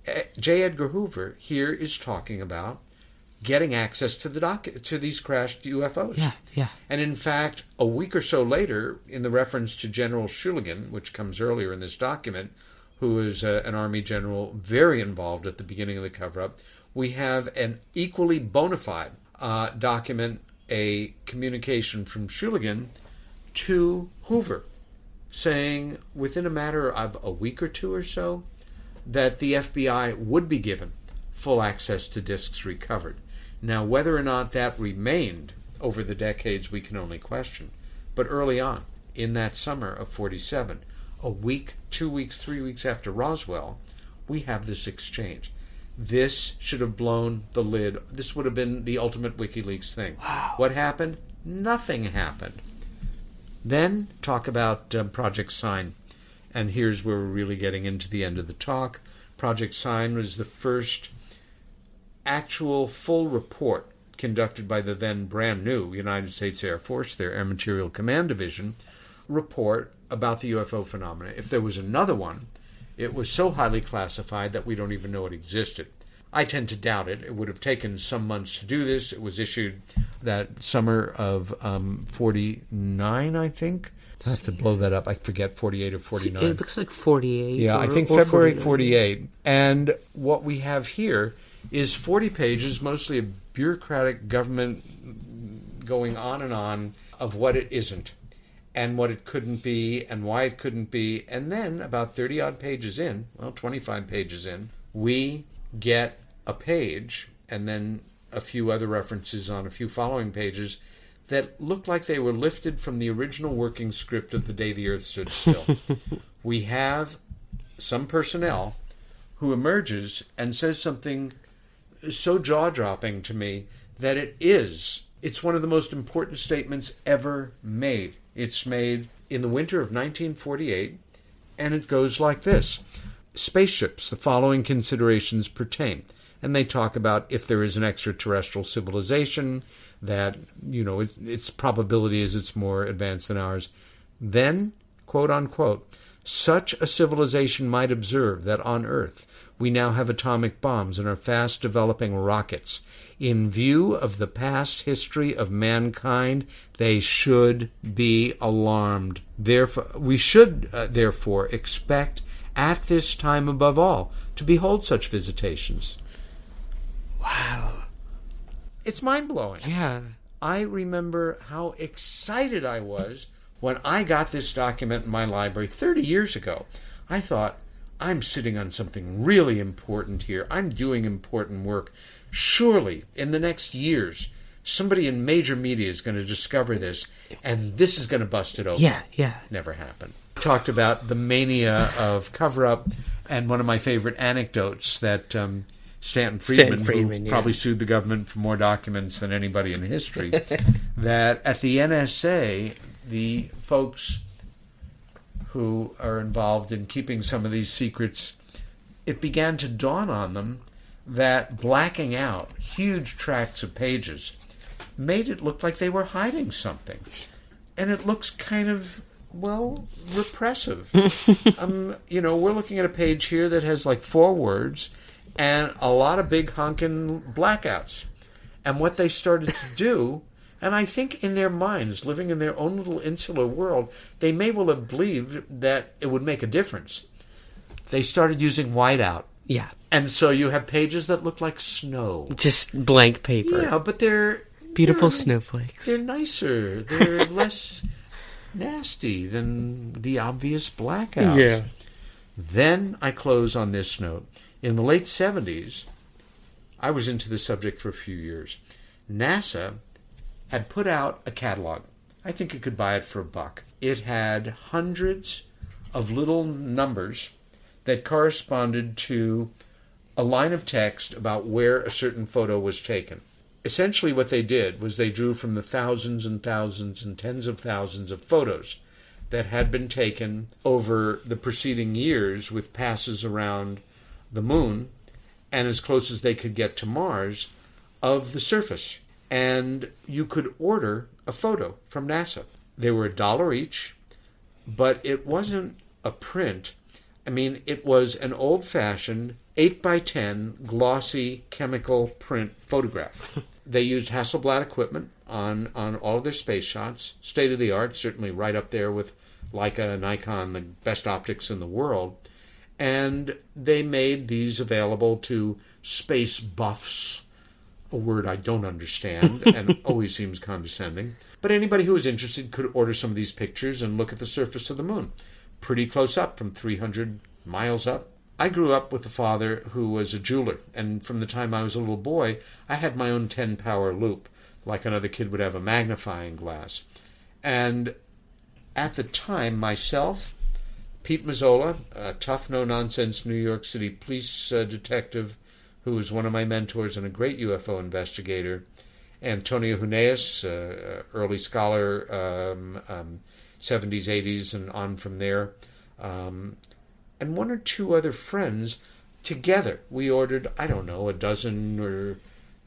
J. Edgar Hoover here is talking about getting access to to these crashed UFOs. Yeah. And in fact, a week or so later, in the reference to General Shuligan, which comes earlier in this document, who is an Army general very involved at the beginning of the cover-up, we have an equally bona fide document, a communication from Shuligan to Hoover, saying within a matter of a week or two or so that the FBI would be given full access to disks recovered. Now, whether or not that remained over the decades, we can only question. But early on, in that summer of 47, a week, 2 weeks, 3 weeks after Roswell, we have this exchange. This should have blown the lid. This would have been the ultimate WikiLeaks thing. Wow. What happened? Nothing happened. Then talk about Project Sign. And here's where we're really getting into the end of the talk. Project Sign was the first actual full report conducted by the then brand new United States Air Force, their Air Material Command Division, report about the UFO phenomena. If there was another one, it was so highly classified that we don't even know it existed. I tend to doubt it. It would have taken some months to do this. It was issued that summer of 49, I think. I have to blow that up. I forget, 48 or 49. It looks like 48. Yeah, I think February 48. And what we have here is 40 pages, mostly a bureaucratic government going on and on of what it isn't and what it couldn't be and why it couldn't be. And then about 30-odd pages in, 25 pages in, we get a page and then a few other references on a few following pages that look like they were lifted from the original working script of The Day the Earth Stood Still. We have some personnel who emerges and says something so jaw-dropping to me that it's one of the most important statements ever made. It's made in the winter of 1948, and it goes like this. Spaceships, the following considerations pertain. And they talk about if there is an extraterrestrial civilization, that, its probability is it's more advanced than ours. Then, quote unquote, Such a civilization might observe that on Earth we now have atomic bombs and are fast developing rockets. In view of the past history of mankind, they should be alarmed. Therefore, we should, therefore, expect at this time above all to behold such visitations. Wow. It's mind-blowing. Yeah. I remember how excited I was when I got this document in my library 30 years ago. I thought, I'm sitting on something really important here. I'm doing important work. Surely, in the next years, somebody in major media is going to discover this, and this is going to bust it open. Yeah. Never happened. Talked about the mania of cover-up, and one of my favorite anecdotes that Stanton Friedman who probably sued the government for more documents than anybody in history, that at the NSA, the folks who are involved in keeping some of these secrets, it began to dawn on them that blacking out huge tracts of pages made it look like they were hiding something. And it looks kind of, well, repressive. We're looking at a page here that has like 4 words and a lot of big honking blackouts. And what they started to do, and I think in their minds, living in their own little insular world, they may well have believed that it would make a difference. They started using whiteout. Yeah. And so you have pages that look like snow. Just blank paper. Yeah, but they're beautiful snowflakes. They're nicer. They're less nasty than the obvious blackouts. Yeah. Then I close on this note. In the late 70s, I was into the subject for a few years. NASA had put out a catalog. I think you could buy it for $1. It had hundreds of little numbers that corresponded to a line of text about where a certain photo was taken. Essentially what they did was they drew from the thousands and thousands and tens of thousands of photos that had been taken over the preceding years with passes around the moon and as close as they could get to Mars of the surface. And you could order a photo from NASA. They were $1 each, but it wasn't a print. I mean, it was an old-fashioned 8x10 glossy chemical print photograph. They used Hasselblad equipment on all of their space shots, state-of-the-art, certainly right up there with Leica and Nikon, the best optics in the world. And they made these available to space buffs, a word I don't understand and always seems condescending. But anybody who was interested could order some of these pictures and look at the surface of the moon, pretty close up from 300 miles up. I grew up with a father who was a jeweler, and from the time I was a little boy, I had my own 10-power loupe, like another kid would have a magnifying glass. And at the time, myself, Pete Mazzola, a tough, no-nonsense New York City police detective who was one of my mentors and a great UFO investigator, Antonio Huneeus, early scholar, 70s, 80s, and on from there, and 1 or 2 other friends. Together, we ordered, I don't know, a dozen or,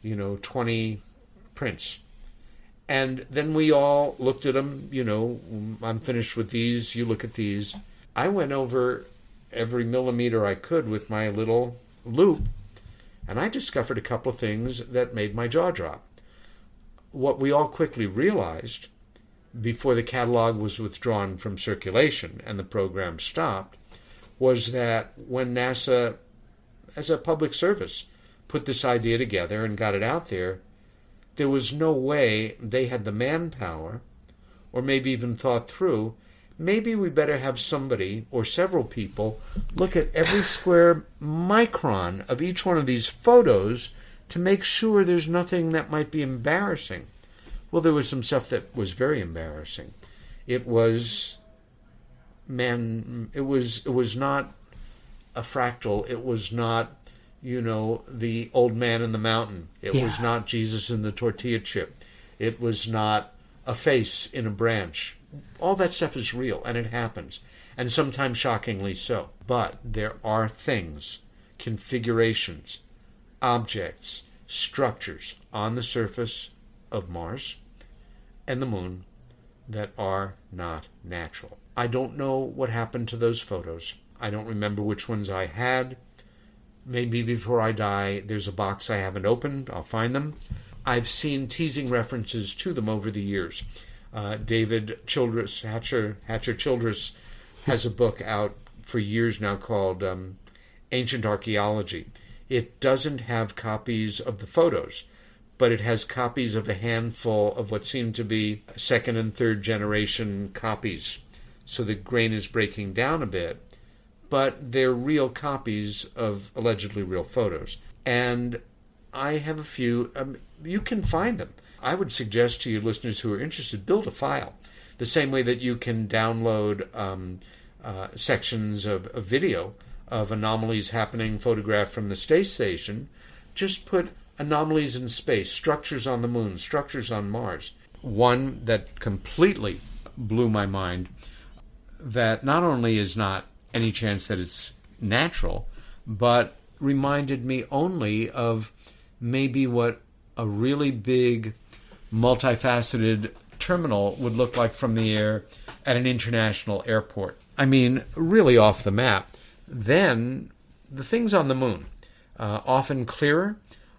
20 prints. And then we all looked at them, I'm finished with these, you look at these. I went over every millimeter I could with my little loupe, and I discovered a couple of things that made my jaw drop. What we all quickly realized before the catalog was withdrawn from circulation and the program stopped was that when NASA, as a public service, put this idea together and got it out there, there was no way they had the manpower, or maybe even thought through, maybe we better have somebody or several people look at every square micron of each one of these photos to make sure there's nothing that might be embarrassing. Well, there was some stuff that was very embarrassing. It was not a fractal. It was not, the old man in the mountain. It was not Jesus in the tortilla chip. It was not a face in a branch. All that stuff is real, and it happens, and sometimes shockingly so. But there are things, configurations, objects, structures on the surface of Mars and the moon that are not natural. I don't know what happened to those photos. I don't remember which ones I had. Maybe before I die, there's a box I haven't opened. I'll find them. I've seen teasing references to them over the years. David Childress, Hatcher Childress, has a book out for years now called Ancient Archaeology. It doesn't have copies of the photos, but it has copies of a handful of what seem to be second and third generation copies. So the grain is breaking down a bit, but they're real copies of allegedly real photos. And I have a few. You can find them. I would suggest to you listeners who are interested, build a file. The same way that you can download sections of video of anomalies happening photographed from the space station. Just put anomalies in space, structures on the moon, structures on Mars. One that completely blew my mind, that not only is not any chance that it's natural, but reminded me only of maybe what a really big, multifaceted terminal would look like from the air at an international airport. I mean, really off the map. Then the things on the moon, often clearer,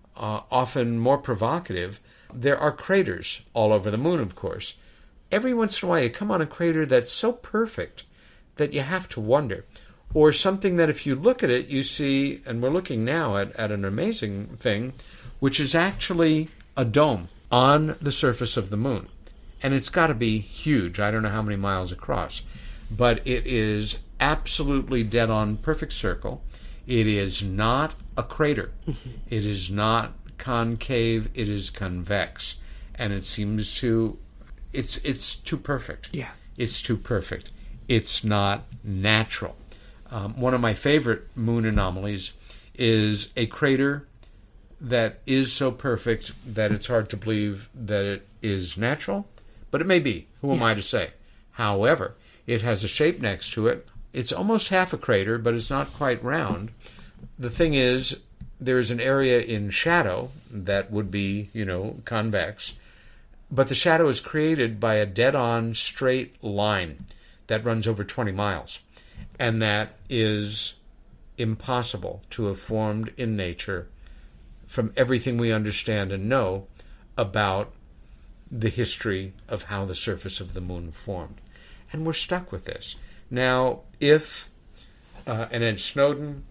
often more provocative. There are craters all over the moon, of course. Every once in a while you come on a crater that's so perfect that you have to wonder. Or something that if you look at it, you see, and we're looking now at an amazing thing, which is actually a dome on the surface of the moon. And it's got to be huge. I don't know how many miles across. But it is absolutely dead on perfect circle. It is not a crater. It is not concave. It is convex. And it seems to... It's too perfect. Yeah. It's too perfect. It's not natural. One of my favorite moon anomalies is a crater that is so perfect that it's hard to believe that it is natural, but it may be. Who am I to say? However, it has a shape next to it. It's almost half a crater, but it's not quite round. The thing is, there is an area in shadow that would be, convex, but the shadow is created by a dead-on straight line that runs over 20 miles. And that is impossible to have formed in nature from everything we understand and know about the history of how the surface of the moon formed. And we're stuck with this. Now, if an Ed Snowden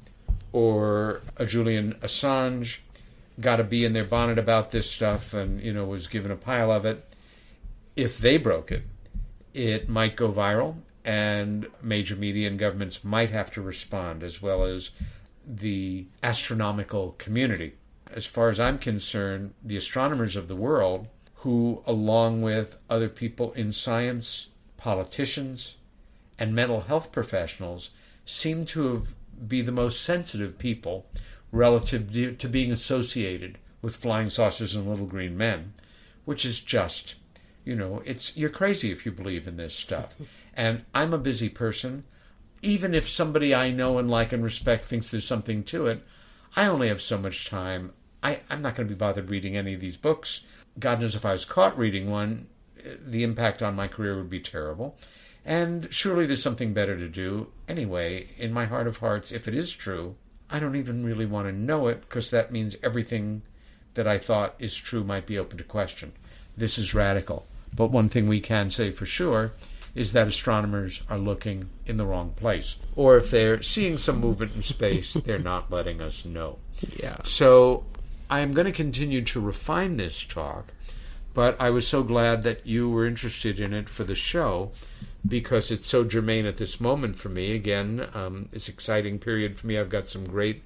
or a Julian Assange got a bee in their bonnet about this stuff and, was given a pile of it, if they broke it, it might go viral, and major media and governments might have to respond, as well as the astronomical community. As far as I'm concerned, the astronomers of the world, who, along with other people in science, politicians, and mental health professionals, seem to be the most sensitive people relative to being associated with flying saucers and little green men, which is just, you're crazy if you believe in this stuff. And I'm a busy person. Even if somebody I know and like and respect thinks there's something to it, I only have so much time. I'm not going to be bothered reading any of these books. God knows if I was caught reading one, the impact on my career would be terrible. And surely there's something better to do. Anyway, in my heart of hearts, if it is true, I don't even really want to know it, because that means everything that I thought is true might be open to question. This is radical. But one thing we can say for sure is that astronomers are looking in the wrong place. Or if they're seeing some movement in space, they're not letting us know. Yeah. So I am going to continue to refine this talk, but I was so glad that you were interested in it for the show, because it's so germane at this moment for me. Again, it's an exciting period for me. I've got some great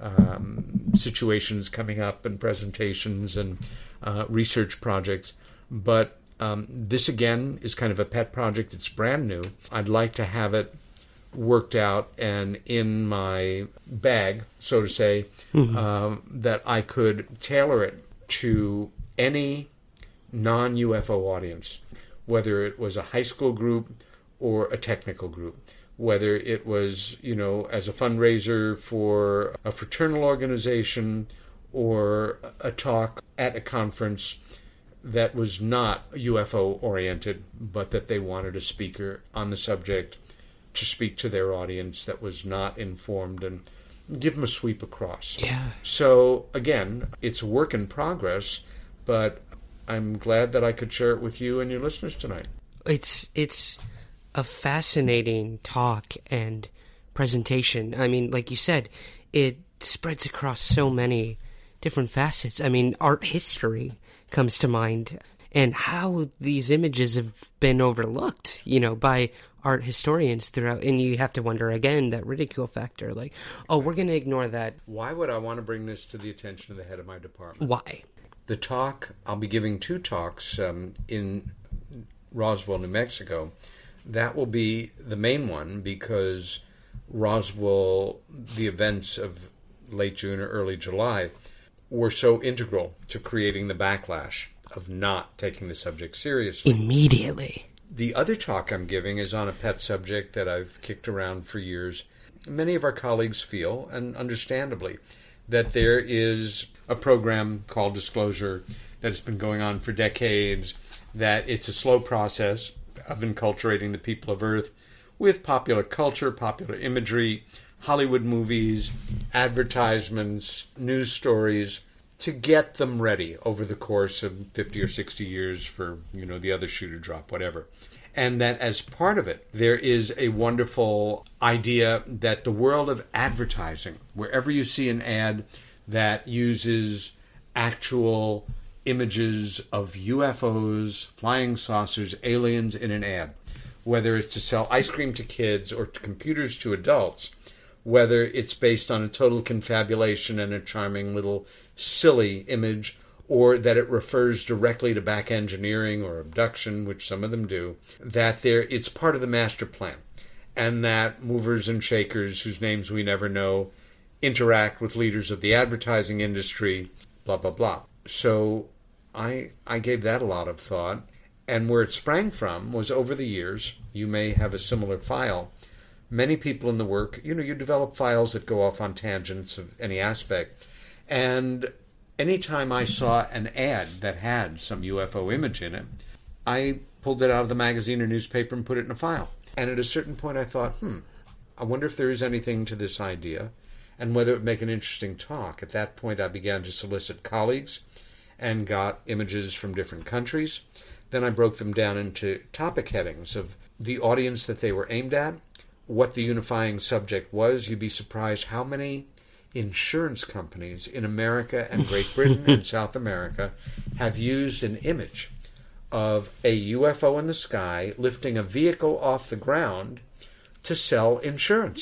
situations coming up and presentations and research projects. But this, again, is kind of a pet project. It's brand new. I'd like to have it worked out and in my bag, so to say, that I could tailor it to any non-UFO audience, whether it was a high school group or a technical group, whether it was, as a fundraiser for a fraternal organization or a talk at a conference. that was not UFO-oriented, but that they wanted a speaker on the subject to speak to their audience that was not informed and give them a sweep across. Yeah. So, again, it's a work in progress, but I'm glad that I could share it with you and your listeners tonight. It's a fascinating talk and presentation. I mean, like you said, it spreads across so many different facets. I mean, art history comes to mind, and how these images have been overlooked, by art historians throughout. And you have to wonder, again, that ridicule factor, like, oh, we're going to ignore that. Why would I want to bring this to the attention of the head of my department? Why? The talk, I'll be giving 2 talks in Roswell, New Mexico. That will be the main one because Roswell, the events of late June or early July, were so integral to creating the backlash of not taking the subject seriously. Immediately. The other talk I'm giving is on a pet subject that I've kicked around for years. Many of our colleagues feel, and understandably, that there is a program called Disclosure that has been going on for decades, that it's a slow process of enculturating the people of Earth with popular culture, popular imagery, Hollywood movies, advertisements, news stories, to get them ready over the course of 50 or 60 years for, the other shoe to drop, whatever. And that as part of it, there is a wonderful idea that the world of advertising, wherever you see an ad that uses actual images of UFOs, flying saucers, aliens in an ad, whether it's to sell ice cream to kids or to computers to adults, whether it's based on a total confabulation and a charming little silly image, or that it refers directly to back engineering or abduction, which some of them do, that it's part of the master plan, and that movers and shakers whose names we never know interact with leaders of the advertising industry, blah, blah, blah. So I gave that a lot of thought, and where it sprang from was over the years, you may have a similar file, many people in the work, you develop files that go off on tangents of any aspect. And anytime I saw an ad that had some UFO image in it, I pulled it out of the magazine or newspaper and put it in a file. And at a certain point I thought, I wonder if there is anything to this idea and whether it would make an interesting talk. At that point I began to solicit colleagues and got images from different countries. Then I broke them down into topic headings of the audience that they were aimed at, what the unifying subject was. You'd be surprised how many insurance companies in America and Great Britain and South America have used an image of a UFO in the sky lifting a vehicle off the ground to sell insurance.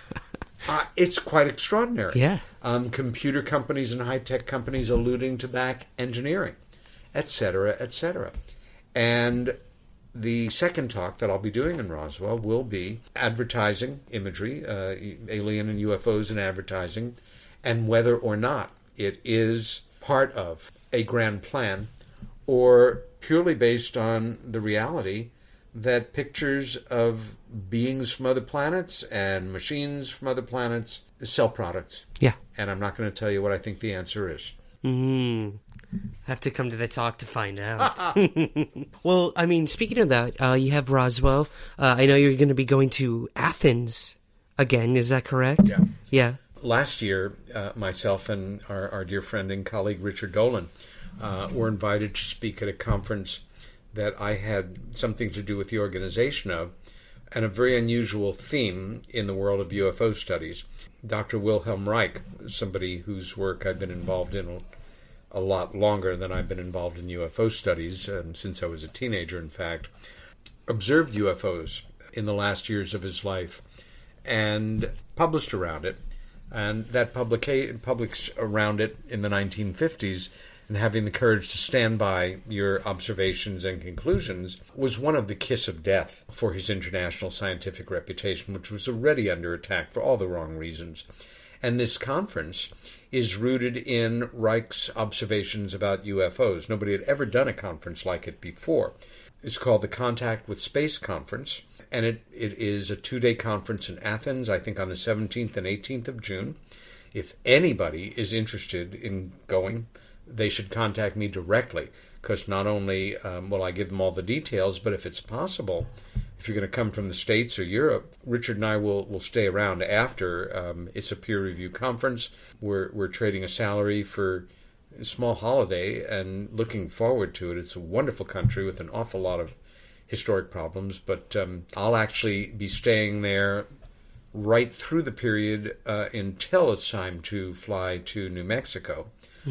It's quite extraordinary. Yeah. Computer companies and high-tech companies alluding to back engineering, etc., etc. And the second talk that I'll be doing in Roswell will be advertising imagery, alien and UFOs in advertising, and whether or not it is part of a grand plan or purely based on the reality that pictures of beings from other planets and machines from other planets sell products. Yeah. And I'm not going to tell you what I think the answer is. Have to come to the talk to find out. Well, I mean, speaking of that, you have Roswell. I know you're going to be going to Athens again. Is that correct? Yeah. Yeah. Last year, myself and our dear friend and colleague Richard Dolan were invited to speak at a conference that I had something to do with the organization of, and a very unusual theme in the world of UFO studies. Dr. Wilhelm Reich, somebody whose work I've been involved in a lot longer than I've been involved in UFO studies, since I was a teenager, in fact, observed UFOs in the last years of his life and published around it. And that published around it in the 1950s, and having the courage to stand by your observations and conclusions was one of the kiss of death for his international scientific reputation, which was already under attack for all the wrong reasons. And this conference is rooted in Reich's observations about UFOs. Nobody had ever done a conference like it before. It's called the Contact with Space Conference, and it is a 2-day conference in Athens, I think on the 17th and 18th of June. If anybody is interested in going, they should contact me directly, because not only will I give them all the details, but if it's possible, if you're going to come from the States or Europe, Richard and I will stay around after. It's a peer review conference. We're trading a salary for a small holiday and looking forward to it. It's a wonderful country with an awful lot of historic problems, but I'll actually be staying there right through the period until it's time to fly to New Mexico.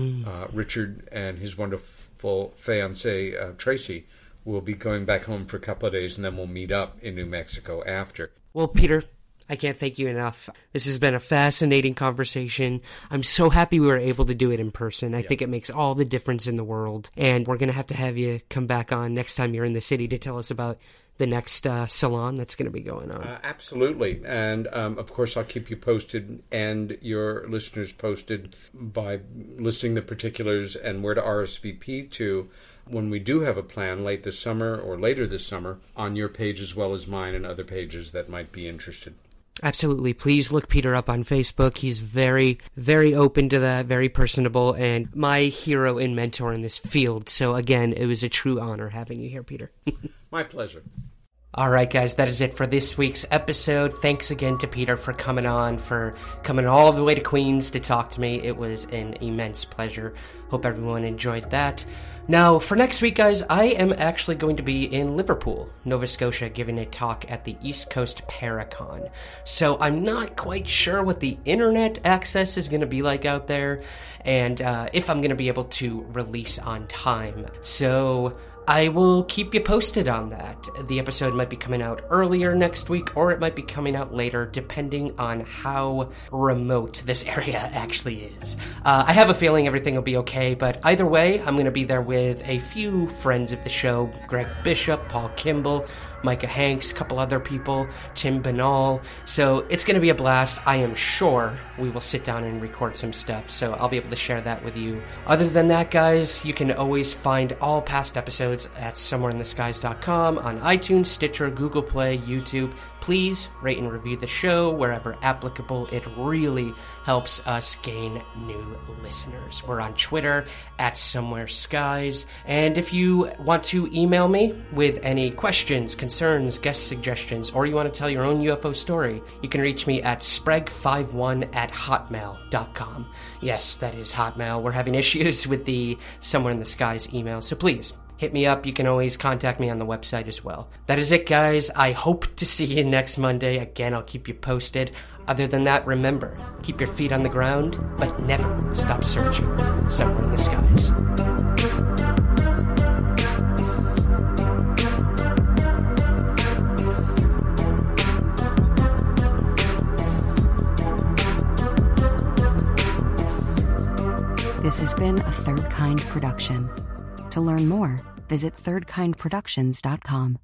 Richard and his wonderful fiancée, Tracy, will be going back home for a couple of days, and then we'll meet up in New Mexico after. Well, Peter, I can't thank you enough. This has been a fascinating conversation. I'm so happy we were able to do it in person. I think it makes all the difference in the world. And we're going to have you come back on next time you're in the city to tell us about the next salon that's going to be going on. Absolutely. And, of course, I'll keep you posted and your listeners posted by listing the particulars and where to RSVP to when we do have a plan late this summer or later this summer on your page as well as mine and other pages that might be interested. Absolutely. Please look Peter up on Facebook. He's very, very open to that, very personable, and my hero and mentor in this field. So, again, it was a true honor having you here, Peter. My pleasure. All right, guys, that is it for this week's episode. Thanks again to Peter for coming on, for coming all the way to Queens to talk to me. It was an immense pleasure. Hope everyone enjoyed that. Now, for next week, guys, I am actually going to be in Liverpool, Nova Scotia, giving a talk at the East Coast Paracon. So I'm not quite sure what the internet access is going to be like out there, and if I'm going to be able to release on time. So I will keep you posted on that. The episode might be coming out earlier next week, or it might be coming out later, depending on how remote this area actually is. I have a feeling everything will be okay, but either way, I'm going to be there with a few friends of the show, Greg Bishop, Paul Kimball, Micah Hanks, a couple other people, Tim Banal. So it's going to be a blast. I am sure we will sit down and record some stuff, so I'll be able to share that with you. Other than that, guys, you can always find all past episodes at somewhereintheskies.com, on iTunes, Stitcher, Google Play, YouTube. Please rate and review the show wherever applicable. It really helps us gain new listeners. We're on Twitter at SomewhereSkies. And if you want to email me with any questions, concerns, guest suggestions, or you want to tell your own UFO story, you can reach me at spreg51@hotmail.com. Yes, that is Hotmail. We're having issues with the Somewhere in the Skies email, so please hit me up. You can always contact me on the website as well. That is it, guys. I hope to see you next Monday. Again, I'll keep you posted. Other than that, remember, keep your feet on the ground, but never stop searching somewhere in the skies. This has been a Third Kind production. To learn more, visit thirdkindproductions.com.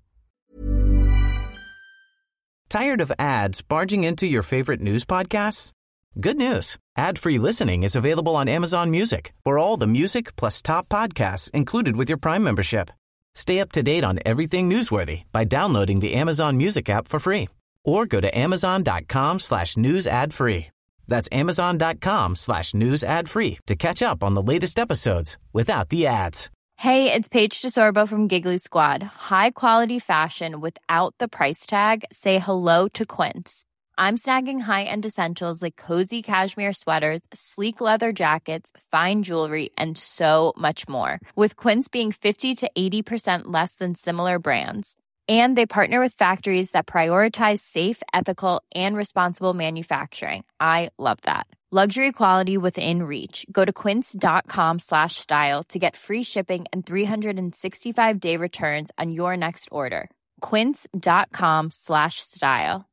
Tired of ads barging into your favorite news podcasts? Good news. Ad-free listening is available on Amazon Music for all the music plus top podcasts included with your Prime membership. Stay up to date on everything newsworthy by downloading the Amazon Music app for free or go to amazon.com/news ad free. That's amazon.com/news ad free to catch up on the latest episodes without the ads. Hey, it's Paige DeSorbo from Giggly Squad. High quality fashion without the price tag. Say hello to Quince. I'm snagging high-end essentials like cozy cashmere sweaters, sleek leather jackets, fine jewelry, and so much more. With Quince being 50 to 80% less than similar brands. And they partner with factories that prioritize safe, ethical, and responsible manufacturing. I love that. Luxury quality within reach. Go to quince.com/style to get free shipping and 365-day returns on your next order. Quince.com/style.